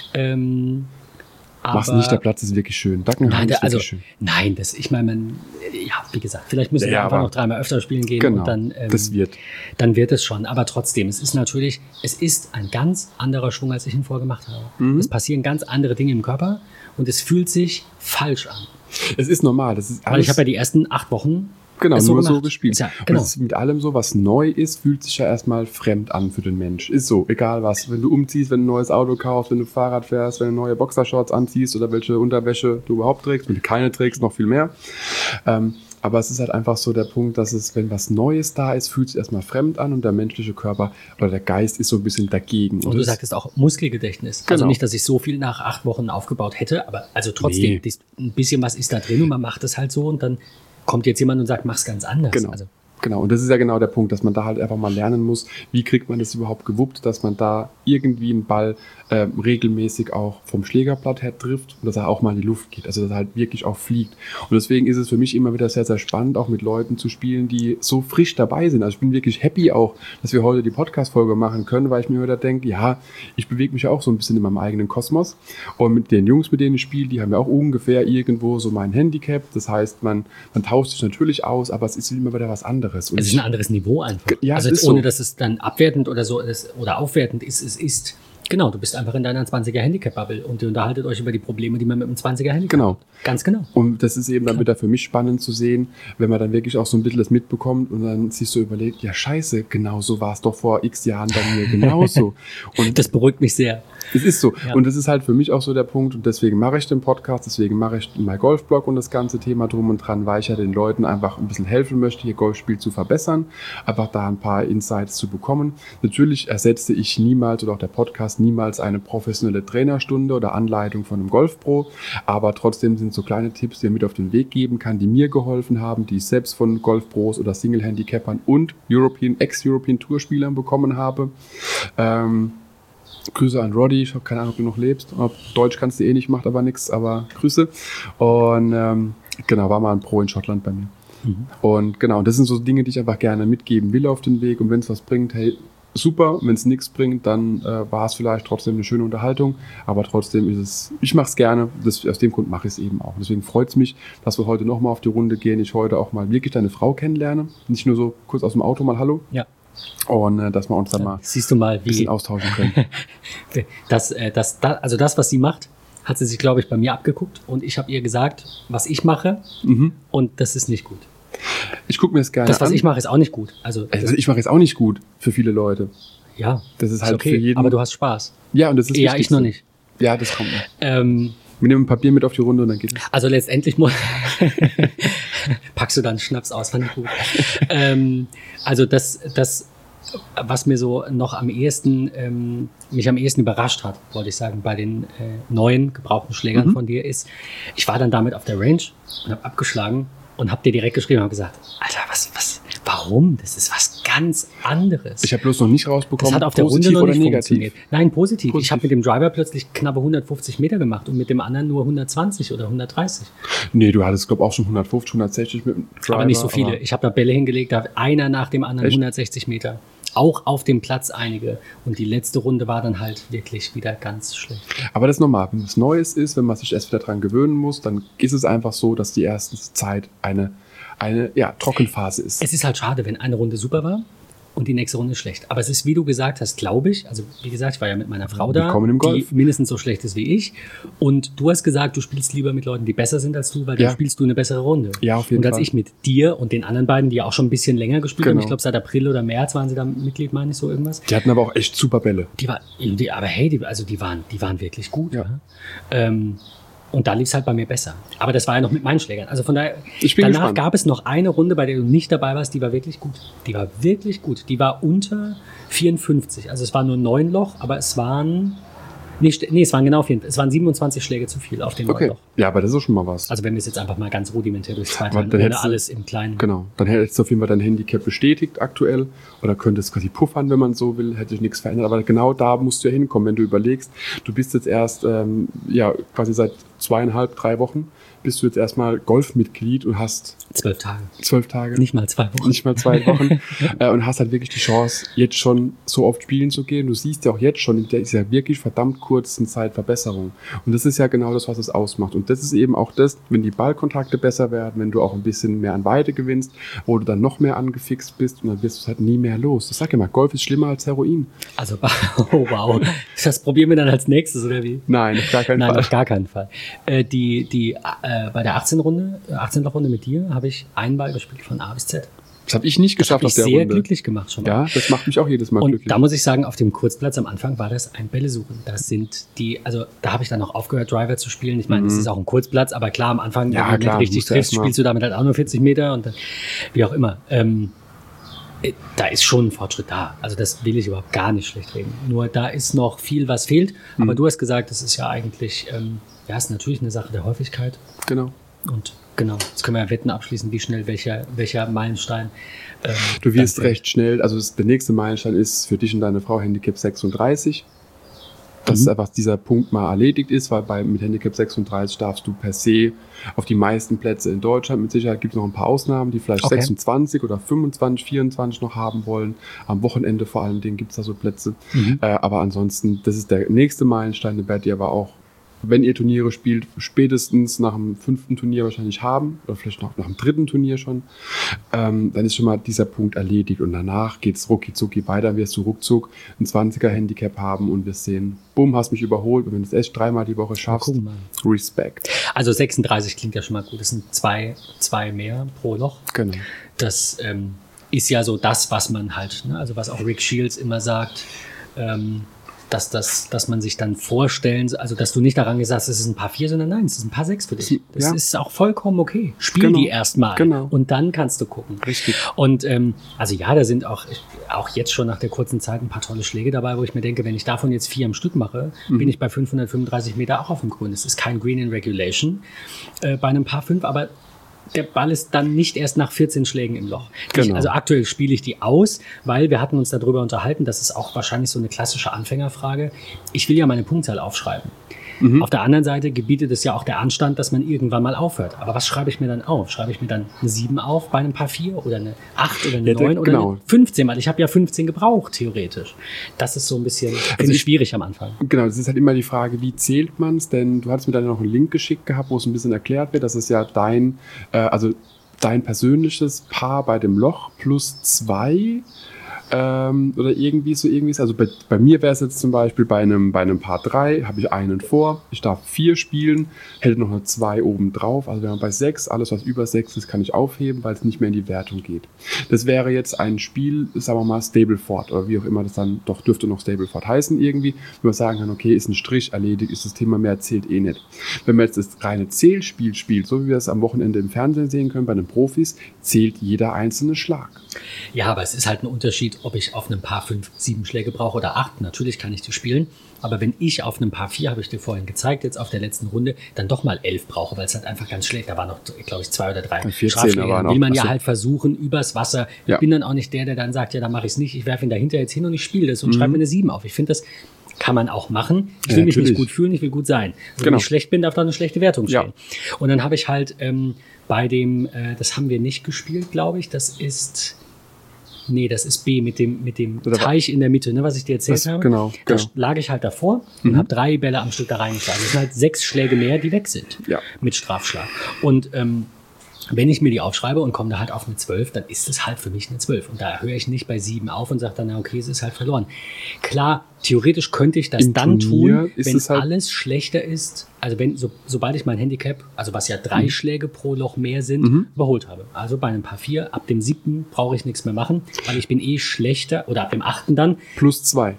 S2: Ähm...
S1: Mach's nicht, der Platz ist wirklich schön.
S2: Nein,
S1: ist
S2: also,
S1: wirklich schön.
S2: nein, das, ich meine, man, ja, wie gesagt, vielleicht müssen
S1: ja,
S2: wir einfach
S1: aber,
S2: noch dreimal öfter spielen gehen
S1: genau,
S2: und dann, ähm,
S1: das wird.
S2: dann wird es schon. Aber trotzdem, es ist natürlich, es ist ein ganz anderer Schwung, als ich ihn vorher gemacht habe. Mhm. Es passieren ganz andere Dinge im Körper und es fühlt sich falsch an.
S1: Es ist normal. Das ist alles.
S2: Weil ich habe ja die ersten acht Wochen
S1: Genau,
S2: so
S1: nur
S2: gemacht.
S1: so gespielt.
S2: Ja, genau.
S1: Und es ist mit allem so, was neu ist, fühlt sich ja erstmal fremd an für den Mensch. Ist so, egal was. Wenn du umziehst, wenn du ein neues Auto kaufst, wenn du Fahrrad fährst, wenn du neue Boxershorts anziehst oder welche Unterwäsche du überhaupt trägst, wenn du keine trägst, noch viel mehr. Ähm, aber es ist halt einfach so der Punkt, dass es, wenn was Neues da ist, fühlt es erstmal fremd an und der menschliche Körper oder der Geist ist so ein bisschen dagegen.
S2: Und, und du sagtest auch Muskelgedächtnis.
S1: Genau.
S2: Also nicht, dass ich so viel nach acht Wochen aufgebaut hätte, aber also trotzdem,
S1: nee.
S2: ein bisschen was ist da drin und man macht es halt so und dann kommt jetzt jemand und sagt, mach's ganz anders.
S1: Genau.
S2: Also,
S1: Genau, und das ist ja genau der Punkt, dass man da halt einfach mal lernen muss, wie kriegt man das überhaupt gewuppt, dass man da irgendwie einen Ball äh, regelmäßig auch vom Schlägerblatt her trifft und dass er auch mal in die Luft geht, also dass er halt wirklich auch fliegt. Und deswegen ist es für mich immer wieder sehr, sehr spannend, auch mit Leuten zu spielen, die so frisch dabei sind. Also ich bin wirklich happy auch, dass wir heute die Podcast-Folge machen können, weil ich mir wieder denke, ja, ich bewege mich auch so ein bisschen in meinem eigenen Kosmos. Und mit den Jungs, mit denen ich spiele, die haben ja auch ungefähr irgendwo so mein Handicap. Das heißt, man, man tauscht sich natürlich aus, aber es ist immer wieder was anderes. Und
S2: es ist ein anderes Niveau einfach.
S1: Ja,
S2: also
S1: jetzt
S2: ohne,
S1: so.
S2: dass es dann abwertend oder so ist oder aufwertend ist, es ist, genau, du bist einfach in deiner zwanziger Handicap-Bubble und ihr unterhaltet euch über die Probleme, die man mit einem zwanziger Handicap
S1: genau.
S2: hat. Ganz genau.
S1: Und das ist eben dann wieder für mich spannend zu sehen, wenn man dann wirklich auch so ein bisschen das mitbekommt und dann sich so überlegt, ja scheiße, genau so war es doch vor x Jahren bei mir genauso. Und
S2: das beruhigt mich sehr.
S1: Es ist so.
S2: Ja.
S1: Und das ist halt für mich auch so der Punkt und deswegen mache ich den Podcast, deswegen mache ich mein Golfblog und das ganze Thema drum und dran, weil ich ja den Leuten einfach ein bisschen helfen möchte, ihr Golfspiel zu verbessern, einfach da ein paar Insights zu bekommen. Natürlich ersetze ich niemals oder auch der Podcast niemals eine professionelle Trainerstunde oder Anleitung von einem Golfpro, aber trotzdem sind so kleine Tipps, die ich mit auf den Weg geben kann, die mir geholfen haben, die ich selbst von Golfpros oder Single-Handicappern und European, Ex-European Tour-Spielern bekommen habe. Ähm, Grüße an Roddy, ich habe keine Ahnung, ob du noch lebst. Ob Deutsch kannst du eh nicht, macht aber nichts, aber Grüße. Und ähm, genau, war mal ein Pro in Schottland bei mir. Mhm. Und genau, das sind so Dinge, die ich einfach gerne mitgeben will auf den Weg. Und wenn es was bringt, hey, super. Wenn es nichts bringt, dann äh, war es vielleicht trotzdem eine schöne Unterhaltung. Aber trotzdem ist es, ich mache es gerne. Das, aus dem Grund mache ich es eben auch. Deswegen freut es mich, dass wir heute nochmal auf die Runde gehen. Ich heute auch mal wirklich deine Frau kennenlerne. Nicht nur so kurz aus dem Auto mal Hallo.
S2: Ja.
S1: Und äh, dass wir uns dann mal
S2: Siehst du mal,
S1: ein bisschen austauschen können.
S2: das, äh, das, das, also das, was sie macht, hat sie sich, glaube ich, bei mir abgeguckt. Und ich habe ihr gesagt, was ich mache.
S1: Mhm.
S2: Und das ist nicht gut.
S1: Ich gucke mir das gerne an.
S2: Das, was an. ich mache, ist auch nicht gut. Also,
S1: also ich mache jetzt auch nicht gut für viele Leute.
S2: Ja,
S1: das ist halt
S2: okay,
S1: für jeden.
S2: Aber du hast Spaß.
S1: Ja, und das ist
S2: ja, ich noch nicht.
S1: Ja, das kommt noch.
S2: Ähm,
S1: Wir nehmen ein Papier mit auf die Runde und dann geht es.
S2: Also letztendlich muss packst du dann Schnaps aus, fand ich gut. ähm, also das, das, was mir so noch am ehesten, ähm, mich am ehesten überrascht hat, wollte ich sagen, bei den äh, neuen gebrauchten Schlägern mhm. von dir ist, ich war dann damit auf der Range und habe abgeschlagen und habe dir direkt geschrieben und habe gesagt, Alter, was, was, warum? Das ist was ganz anderes.
S1: Ich habe bloß noch nicht rausbekommen,
S2: das hat auf der Runde noch
S1: oder
S2: nicht
S1: negativ.
S2: Funktioniert. Nein, positiv.
S1: positiv.
S2: Ich habe mit dem Driver plötzlich knappe hundertfünfzig Meter gemacht und mit dem anderen nur hundertzwanzig oder hundertdreißig.
S1: Nee, du hattest, glaube ich, auch schon hundertfünfzig, hundertsechzig mit dem Driver.
S2: Aber nicht so viele. Ich habe da Bälle hingelegt, da einer nach dem anderen Echt? hundertsechzig Meter. Auch auf dem Platz einige. Und die letzte Runde war dann halt wirklich wieder ganz schlecht.
S1: Aber das ist normal. Wenn was Neues ist, wenn man sich erst wieder dran gewöhnen muss, dann ist es einfach so, dass die erste Zeit eine, eine ja, Trockenphase ist.
S2: Es ist halt schade, wenn eine Runde super war und die nächste Runde schlecht. Aber es ist, wie du gesagt hast, glaube ich, also wie gesagt, ich war ja mit meiner Frau da,
S1: im Golf.
S2: die mindestens so schlecht ist wie ich. Und du hast gesagt, du spielst lieber mit Leuten, die besser sind als du, weil
S1: ja.
S2: dann spielst du eine bessere Runde.
S1: Ja, auf jeden
S2: und als
S1: Fall.
S2: ich mit dir und den anderen beiden, die ja auch schon ein bisschen länger gespielt
S1: genau.
S2: haben, ich glaube seit April oder März waren sie da Mitglied, meine ich, so irgendwas.
S1: Die hatten aber auch echt super Bälle.
S2: Die war, die, aber hey, die, also die waren, die waren wirklich gut.
S1: Ja.
S2: Ja? Ähm, Und da lief es halt bei mir besser. Aber das war ja noch mit meinen Schlägern. Also von daher,
S1: ich bin
S2: danach
S1: gespannt.
S2: gab es noch eine Runde, bei der du nicht dabei warst, die war wirklich gut. Die war wirklich gut. Die war unter vierundfünfzig. Also es war nur neun Loch, aber es waren nicht, nee, es waren genau vierundfünfzig. Es waren siebenundzwanzig Schläge zu viel auf den
S1: okay.
S2: neun Loch.
S1: Ja, aber das ist schon mal was.
S2: Also wenn wir es jetzt einfach mal ganz rudimentär durchs
S1: Aber
S2: Zweiteilen,
S1: dann
S2: ohne
S1: hättest du-
S2: alles im Kleinen.
S1: Genau, dann hättest du auf jeden Fall dein Handicap bestätigt aktuell oder könntest quasi puffern, wenn man so will, hätte sich nichts verändert. Aber genau da musst du ja hinkommen, wenn du überlegst, du bist jetzt erst ähm, ja quasi seit zweieinhalb, drei Wochen bist du jetzt erstmal Golfmitglied und hast
S2: Zwölf Tage.
S1: zwölf Tage,
S2: Nicht mal zwei Wochen.
S1: nicht mal zwei Wochen äh, und hast halt wirklich die Chance, jetzt schon so oft spielen zu gehen. Du siehst ja auch jetzt schon in dieser wirklich verdammt kurzen Zeit Verbesserung. Und das ist ja genau das, was es ausmacht. Und das ist eben auch das, wenn die Ballkontakte besser werden, wenn du auch ein bisschen mehr an Weite gewinnst, wo du dann noch mehr angefixt bist und dann wirst du es halt nie mehr los. Ich sag ja mal, Golf ist schlimmer als Heroin.
S2: Also, oh wow. Das probieren wir dann als nächstes, oder wie?
S1: Nein, auf gar keinen
S2: Nein,
S1: Fall.
S2: auf gar keinen Fall. Äh, die, die, äh, bei der achtzehn Runde, achtzehn Loch Runde mit dir, habe ich einen Ball gespielt von A bis Z.
S1: Das habe ich nicht geschafft
S2: Das
S1: auf
S2: hat mich
S1: der
S2: sehr
S1: Runde.
S2: glücklich gemacht schon mal.
S1: Ja, das macht mich auch jedes Mal
S2: Und
S1: glücklich.
S2: da muss ich sagen, auf dem Kurzplatz am Anfang war das ein Bällesuchen. Das sind die, also da habe ich dann auch aufgehört, Driver zu spielen. Ich meine, es ist auch ein Kurzplatz, aber klar, am Anfang,
S1: Ja,
S2: wenn du
S1: klar,
S2: nicht richtig
S1: musst du
S2: triffst,
S1: erst mal-
S2: spielst du damit halt auch nur vierzig Meter und dann, wie auch immer. Ähm, äh, da ist schon ein Fortschritt da. Also das will ich überhaupt gar nicht schlecht reden. Nur da ist noch viel, was fehlt. Aber du hast gesagt, das ist ja eigentlich, ähm, ja, ist natürlich eine Sache der Häufigkeit.
S1: Genau.
S2: Und genau, jetzt können wir ja Wetten abschließen, wie schnell welcher, welcher Meilenstein.
S1: Ähm, du wirst recht schnell, also das, der nächste Meilenstein ist für dich und deine Frau Handicap sechsunddreißig. Dass mhm. einfach dieser Punkt mal erledigt ist, weil bei, mit Handicap sechsunddreißig darfst du per se auf die meisten Plätze in Deutschland, mit Sicherheit gibt es noch ein paar Ausnahmen, die vielleicht okay. sechsundzwanzig oder fünfundzwanzig, vierundzwanzig noch haben wollen. Am Wochenende vor allen Dingen gibt es da so Plätze. Mhm. Äh, aber ansonsten, das ist der nächste Meilenstein, den werdet ihr aber auch, wenn ihr Turniere spielt, spätestens nach dem fünften Turnier wahrscheinlich haben, oder vielleicht noch nach dem dritten Turnier schon, ähm, dann ist schon mal dieser Punkt erledigt und danach geht's rucki zucki weiter, wirst du ruckzuck ein zwanziger Handicap haben und wir sehen, bumm, hast mich überholt und wenn du es echt dreimal die Woche schaffst, ja, cool, Respekt.
S2: Also sechsunddreißig klingt ja schon mal gut, das sind zwei, zwei mehr pro Loch.
S1: Genau.
S2: Das ähm, ist ja so das, was man halt, ne, also was auch Rick Shields immer sagt, ähm, dass, das, dass man sich dann vorstellen, also dass du nicht daran gesagt hast, es ist ein Paar vier, sondern nein, es ist ein Paar sechs für dich. Das ja. ist auch vollkommen okay. Spiel genau. die erstmal
S1: genau.
S2: und dann kannst du gucken.
S1: Richtig.
S2: Und ähm, also ja, da sind auch, auch jetzt schon nach der kurzen Zeit ein paar tolle Schläge dabei, wo ich mir denke, wenn ich davon jetzt vier am Stück mache, mhm. bin ich bei fünfhundertfünfunddreißig Meter auch auf dem Grün. Es ist kein Green in Regulation äh, bei einem Paar fünf, aber der Ball ist dann nicht erst nach vierzehn Schlägen im Loch. Genau. Ich, also aktuell spiele ich die aus, weil wir hatten uns darüber unterhalten, das ist auch wahrscheinlich so eine klassische Anfängerfrage. Ich will ja meine Punktzahl aufschreiben. Mhm. Auf der anderen Seite gebietet es ja auch der Anstand, dass man irgendwann mal aufhört. Aber was schreibe ich mir dann auf? Schreibe ich mir dann eine sieben auf bei einem Paar vier oder eine acht oder eine ja, neun oder genau. eine fünfzehn? Weil ich habe ja fünfzehn gebraucht, theoretisch. Das ist so ein bisschen also ich, schwierig am Anfang.
S1: Genau, das ist halt immer die Frage, wie zählt man es? Denn du hattest mir dann noch einen Link geschickt gehabt, wo es ein bisschen erklärt wird. Das ist ja dein, äh, also dein persönliches Paar bei dem Loch plus zwei. Ähm, oder irgendwie so irgendwie ist. Also bei, bei mir wäre es jetzt zum Beispiel bei einem, bei einem Paar drei, habe ich einen vor, ich darf vier spielen, hätte noch eine zwei oben drauf. Also wenn man bei sechs, alles was über sechs ist, kann ich aufheben, weil es nicht mehr in die Wertung geht. Das wäre jetzt ein Spiel, sagen wir mal Stableford oder wie auch immer das dann, doch dürfte noch Stableford heißen irgendwie, wo man sagen kann, okay, ist ein Strich erledigt, ist das Thema mehr zählt eh nicht. Wenn man jetzt das reine Zählspiel spielt, so wie wir es am Wochenende im Fernsehen sehen können bei den Profis, zählt jeder einzelne Schlag.
S2: Ja, aber es ist halt ein Unterschied, ob ich auf einem Paar fünf, sieben Schläge brauche oder acht. Natürlich kann ich die spielen. Aber wenn ich auf einem Paar vier, habe ich dir vorhin gezeigt, jetzt auf der letzten Runde, dann doch mal elf brauche, weil es halt einfach ganz schlecht, da waren noch, glaube ich, zwei oder drei Strafschläge. Dann will man ja halt versuchen, übers Wasser. Ja. Ich bin dann auch nicht der, der dann sagt, ja, dann mache ich es nicht. Ich werfe ihn dahinter jetzt hin und ich spiele das und mhm. schreibe mir eine sieben auf. Ich finde, das kann man auch machen. Ich will ja, mich nicht gut fühlen, ich will gut sein. Also genau. Wenn ich schlecht bin, darf da eine schlechte Wertung stehen. Ja. Und dann habe ich halt ähm, bei dem, äh, das haben wir nicht gespielt, glaube ich, das ist... Nee, das ist B mit dem, mit dem Teich in der Mitte, ne, was ich dir erzählt das, habe. Genau, da genau. lag ich halt davor und mhm. habe drei Bälle am Stück da reingeschlagen. Das sind halt sechs Schläge mehr, die weg sind
S1: ja.
S2: mit Strafschlag. Und ähm, wenn ich mir die aufschreibe und komme da halt auf eine zwölf, dann ist es halt für mich eine zwölf. Und da höre ich nicht bei sieben auf und sage dann, na okay, es ist halt verloren. Klar, theoretisch könnte ich das Im dann Turnier tun, wenn halt alles schlechter ist. Also wenn so, sobald ich mein Handicap, also was ja drei mhm. Schläge pro Loch mehr sind, mhm. überholt habe. Also bei einem Paar vier, ab dem siebten brauche ich nichts mehr machen, weil ich bin eh schlechter, oder ab dem achten dann.
S1: Plus zwei.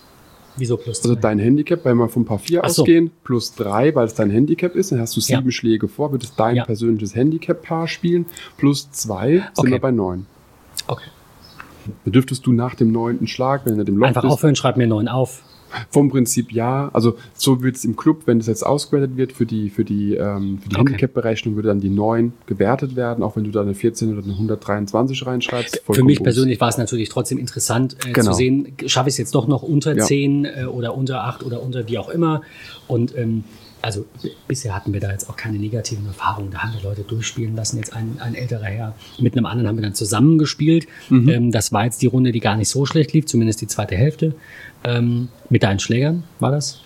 S2: Wieso plus zwei?
S1: Also dein Handicap, wenn wir vom Paar vier
S2: Ach so.
S1: ausgehen, plus drei, weil es dein Handicap ist, dann hast du sieben ja. Schläge vor, wird es dein ja. persönliches Handicap-Paar spielen, plus zwei sind
S2: okay.
S1: wir bei neun.
S2: Okay.
S1: Dann dürftest du nach dem neunten Schlag, wenn du dem Loch
S2: einfach
S1: bist,
S2: aufhören, schreib mir neun auf.
S1: Vom Prinzip ja, also so wird es im Club, wenn es jetzt ausgewertet wird für die, für die, ähm, für die
S2: okay.
S1: Handicap-Berechnung, würde dann die neun gewertet werden, auch wenn du da eine vierzehn oder eine hundertdreiundzwanzig reinschreibst.
S2: Für mich persönlich war es natürlich trotzdem interessant äh, genau. zu sehen, schaffe ich es jetzt doch noch unter ja. zehn äh, oder unter acht oder unter wie auch immer. Und ähm, also b- bisher hatten wir da jetzt auch keine negativen Erfahrungen. Da haben wir Leute durchspielen lassen. Jetzt ein, ein älterer Herr mit einem anderen haben wir dann zusammen gespielt. Mhm. Ähm, das war jetzt die Runde, die gar nicht so schlecht lief, zumindest die zweite Hälfte. Ähm, mit deinen Schlägern war das.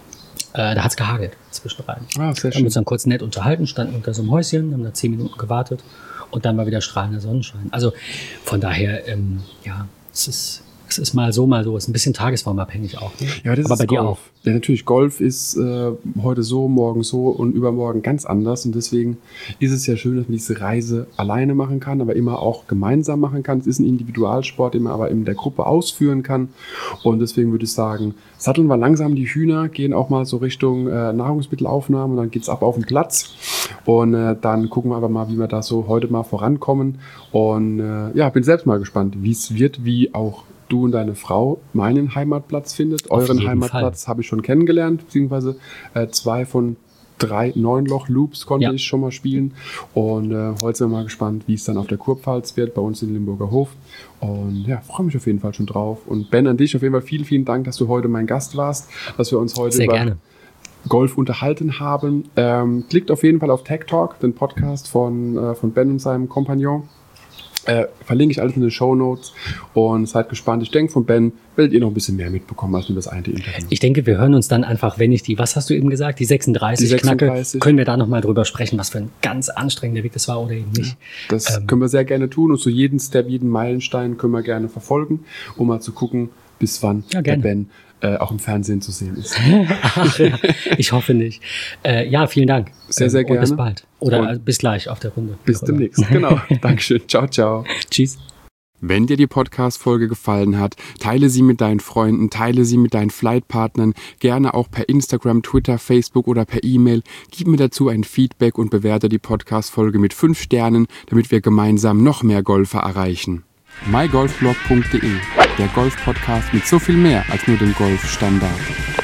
S2: Äh, da hat es gehagelt zwischen rein.
S1: Ah, sehr
S2: schön. Wir haben uns dann kurz nett unterhalten, standen unter so einem Häuschen, haben da zehn Minuten gewartet und dann war wieder strahlender Sonnenschein. Also von daher, ähm, ja, es ist... Es ist mal so, mal so. Es ist ein bisschen tagesformabhängig auch. Ne?
S1: Ja, das
S2: aber
S1: ist
S2: bei
S1: Golf.
S2: dir auch.
S1: Ja, natürlich. Golf ist äh, heute so, morgen so und übermorgen ganz anders. Und deswegen ist es ja schön, dass man diese Reise alleine machen kann, aber immer auch gemeinsam machen kann. Es ist ein Individualsport, den man aber in der Gruppe ausführen kann. Und deswegen würde ich sagen, satteln wir langsam die Hühner, gehen auch mal so Richtung äh, Nahrungsmittelaufnahme und dann geht's ab auf den Platz. Und äh, dann gucken wir aber mal, wie wir da so heute mal vorankommen. Und äh, ja, bin selbst mal gespannt, wie es wird, wie auch du und deine Frau meinen Heimatplatz findet. Euren Heimatplatz habe ich schon kennengelernt, beziehungsweise äh, zwei von drei Neunloch-Loops konnte
S2: Ja.
S1: ich schon mal spielen. Und äh, heute sind wir mal gespannt, wie es dann auf der Kurpfalz wird, bei uns in Limburger Hof. Und ja, freue mich auf jeden Fall schon drauf. Und Ben, an dich auf jeden Fall vielen, vielen Dank, dass du heute mein Gast warst, dass wir uns heute
S2: Sehr
S1: über
S2: gerne.
S1: Golf unterhalten haben. Ähm, klickt auf jeden Fall auf Tech Talk, den Podcast von, äh, von Ben und seinem Kompagnon. Äh, verlinke ich alles in den Shownotes und seid gespannt. Ich denke, von Ben werdet ihr noch ein bisschen mehr mitbekommen als nur das eine Interview.
S2: Ich denke, wir hören uns dann einfach, wenn ich die, was hast du eben gesagt, die sechsunddreißig,
S1: Die sechsunddreißig.
S2: knacke, können wir da nochmal drüber sprechen, was für ein ganz anstrengender Weg das war oder eben nicht.
S1: Das
S2: Ähm,
S1: können wir sehr gerne tun und so jeden Step, jeden Meilenstein können wir gerne verfolgen, um mal zu gucken, bis wann
S2: Ja,
S1: der
S2: gerne.
S1: Ben äh, auch im Fernsehen zu sehen ist.
S2: Ach, ja, ich hoffe nicht. Äh, ja, vielen Dank.
S1: Sehr, sehr
S2: Ähm, Und bis
S1: gerne.
S2: bald. Oder
S1: Und
S2: äh, bis gleich auf der Runde.
S1: Bis
S2: Wie auch immer.
S1: demnächst. Genau. Dankeschön. Ciao, ciao.
S2: Tschüss.
S1: Wenn dir die Podcast-Folge gefallen hat, teile sie mit deinen Freunden, teile sie mit deinen Flightpartnern, gerne auch per Instagram, Twitter, Facebook oder per E-Mail. Gib mir dazu ein Feedback und bewerte die Podcast-Folge mit fünf Sternen, damit wir gemeinsam noch mehr Golfer erreichen. my golf blog punkt de, der Golf-Podcast mit so viel mehr als nur dem Golfstandard.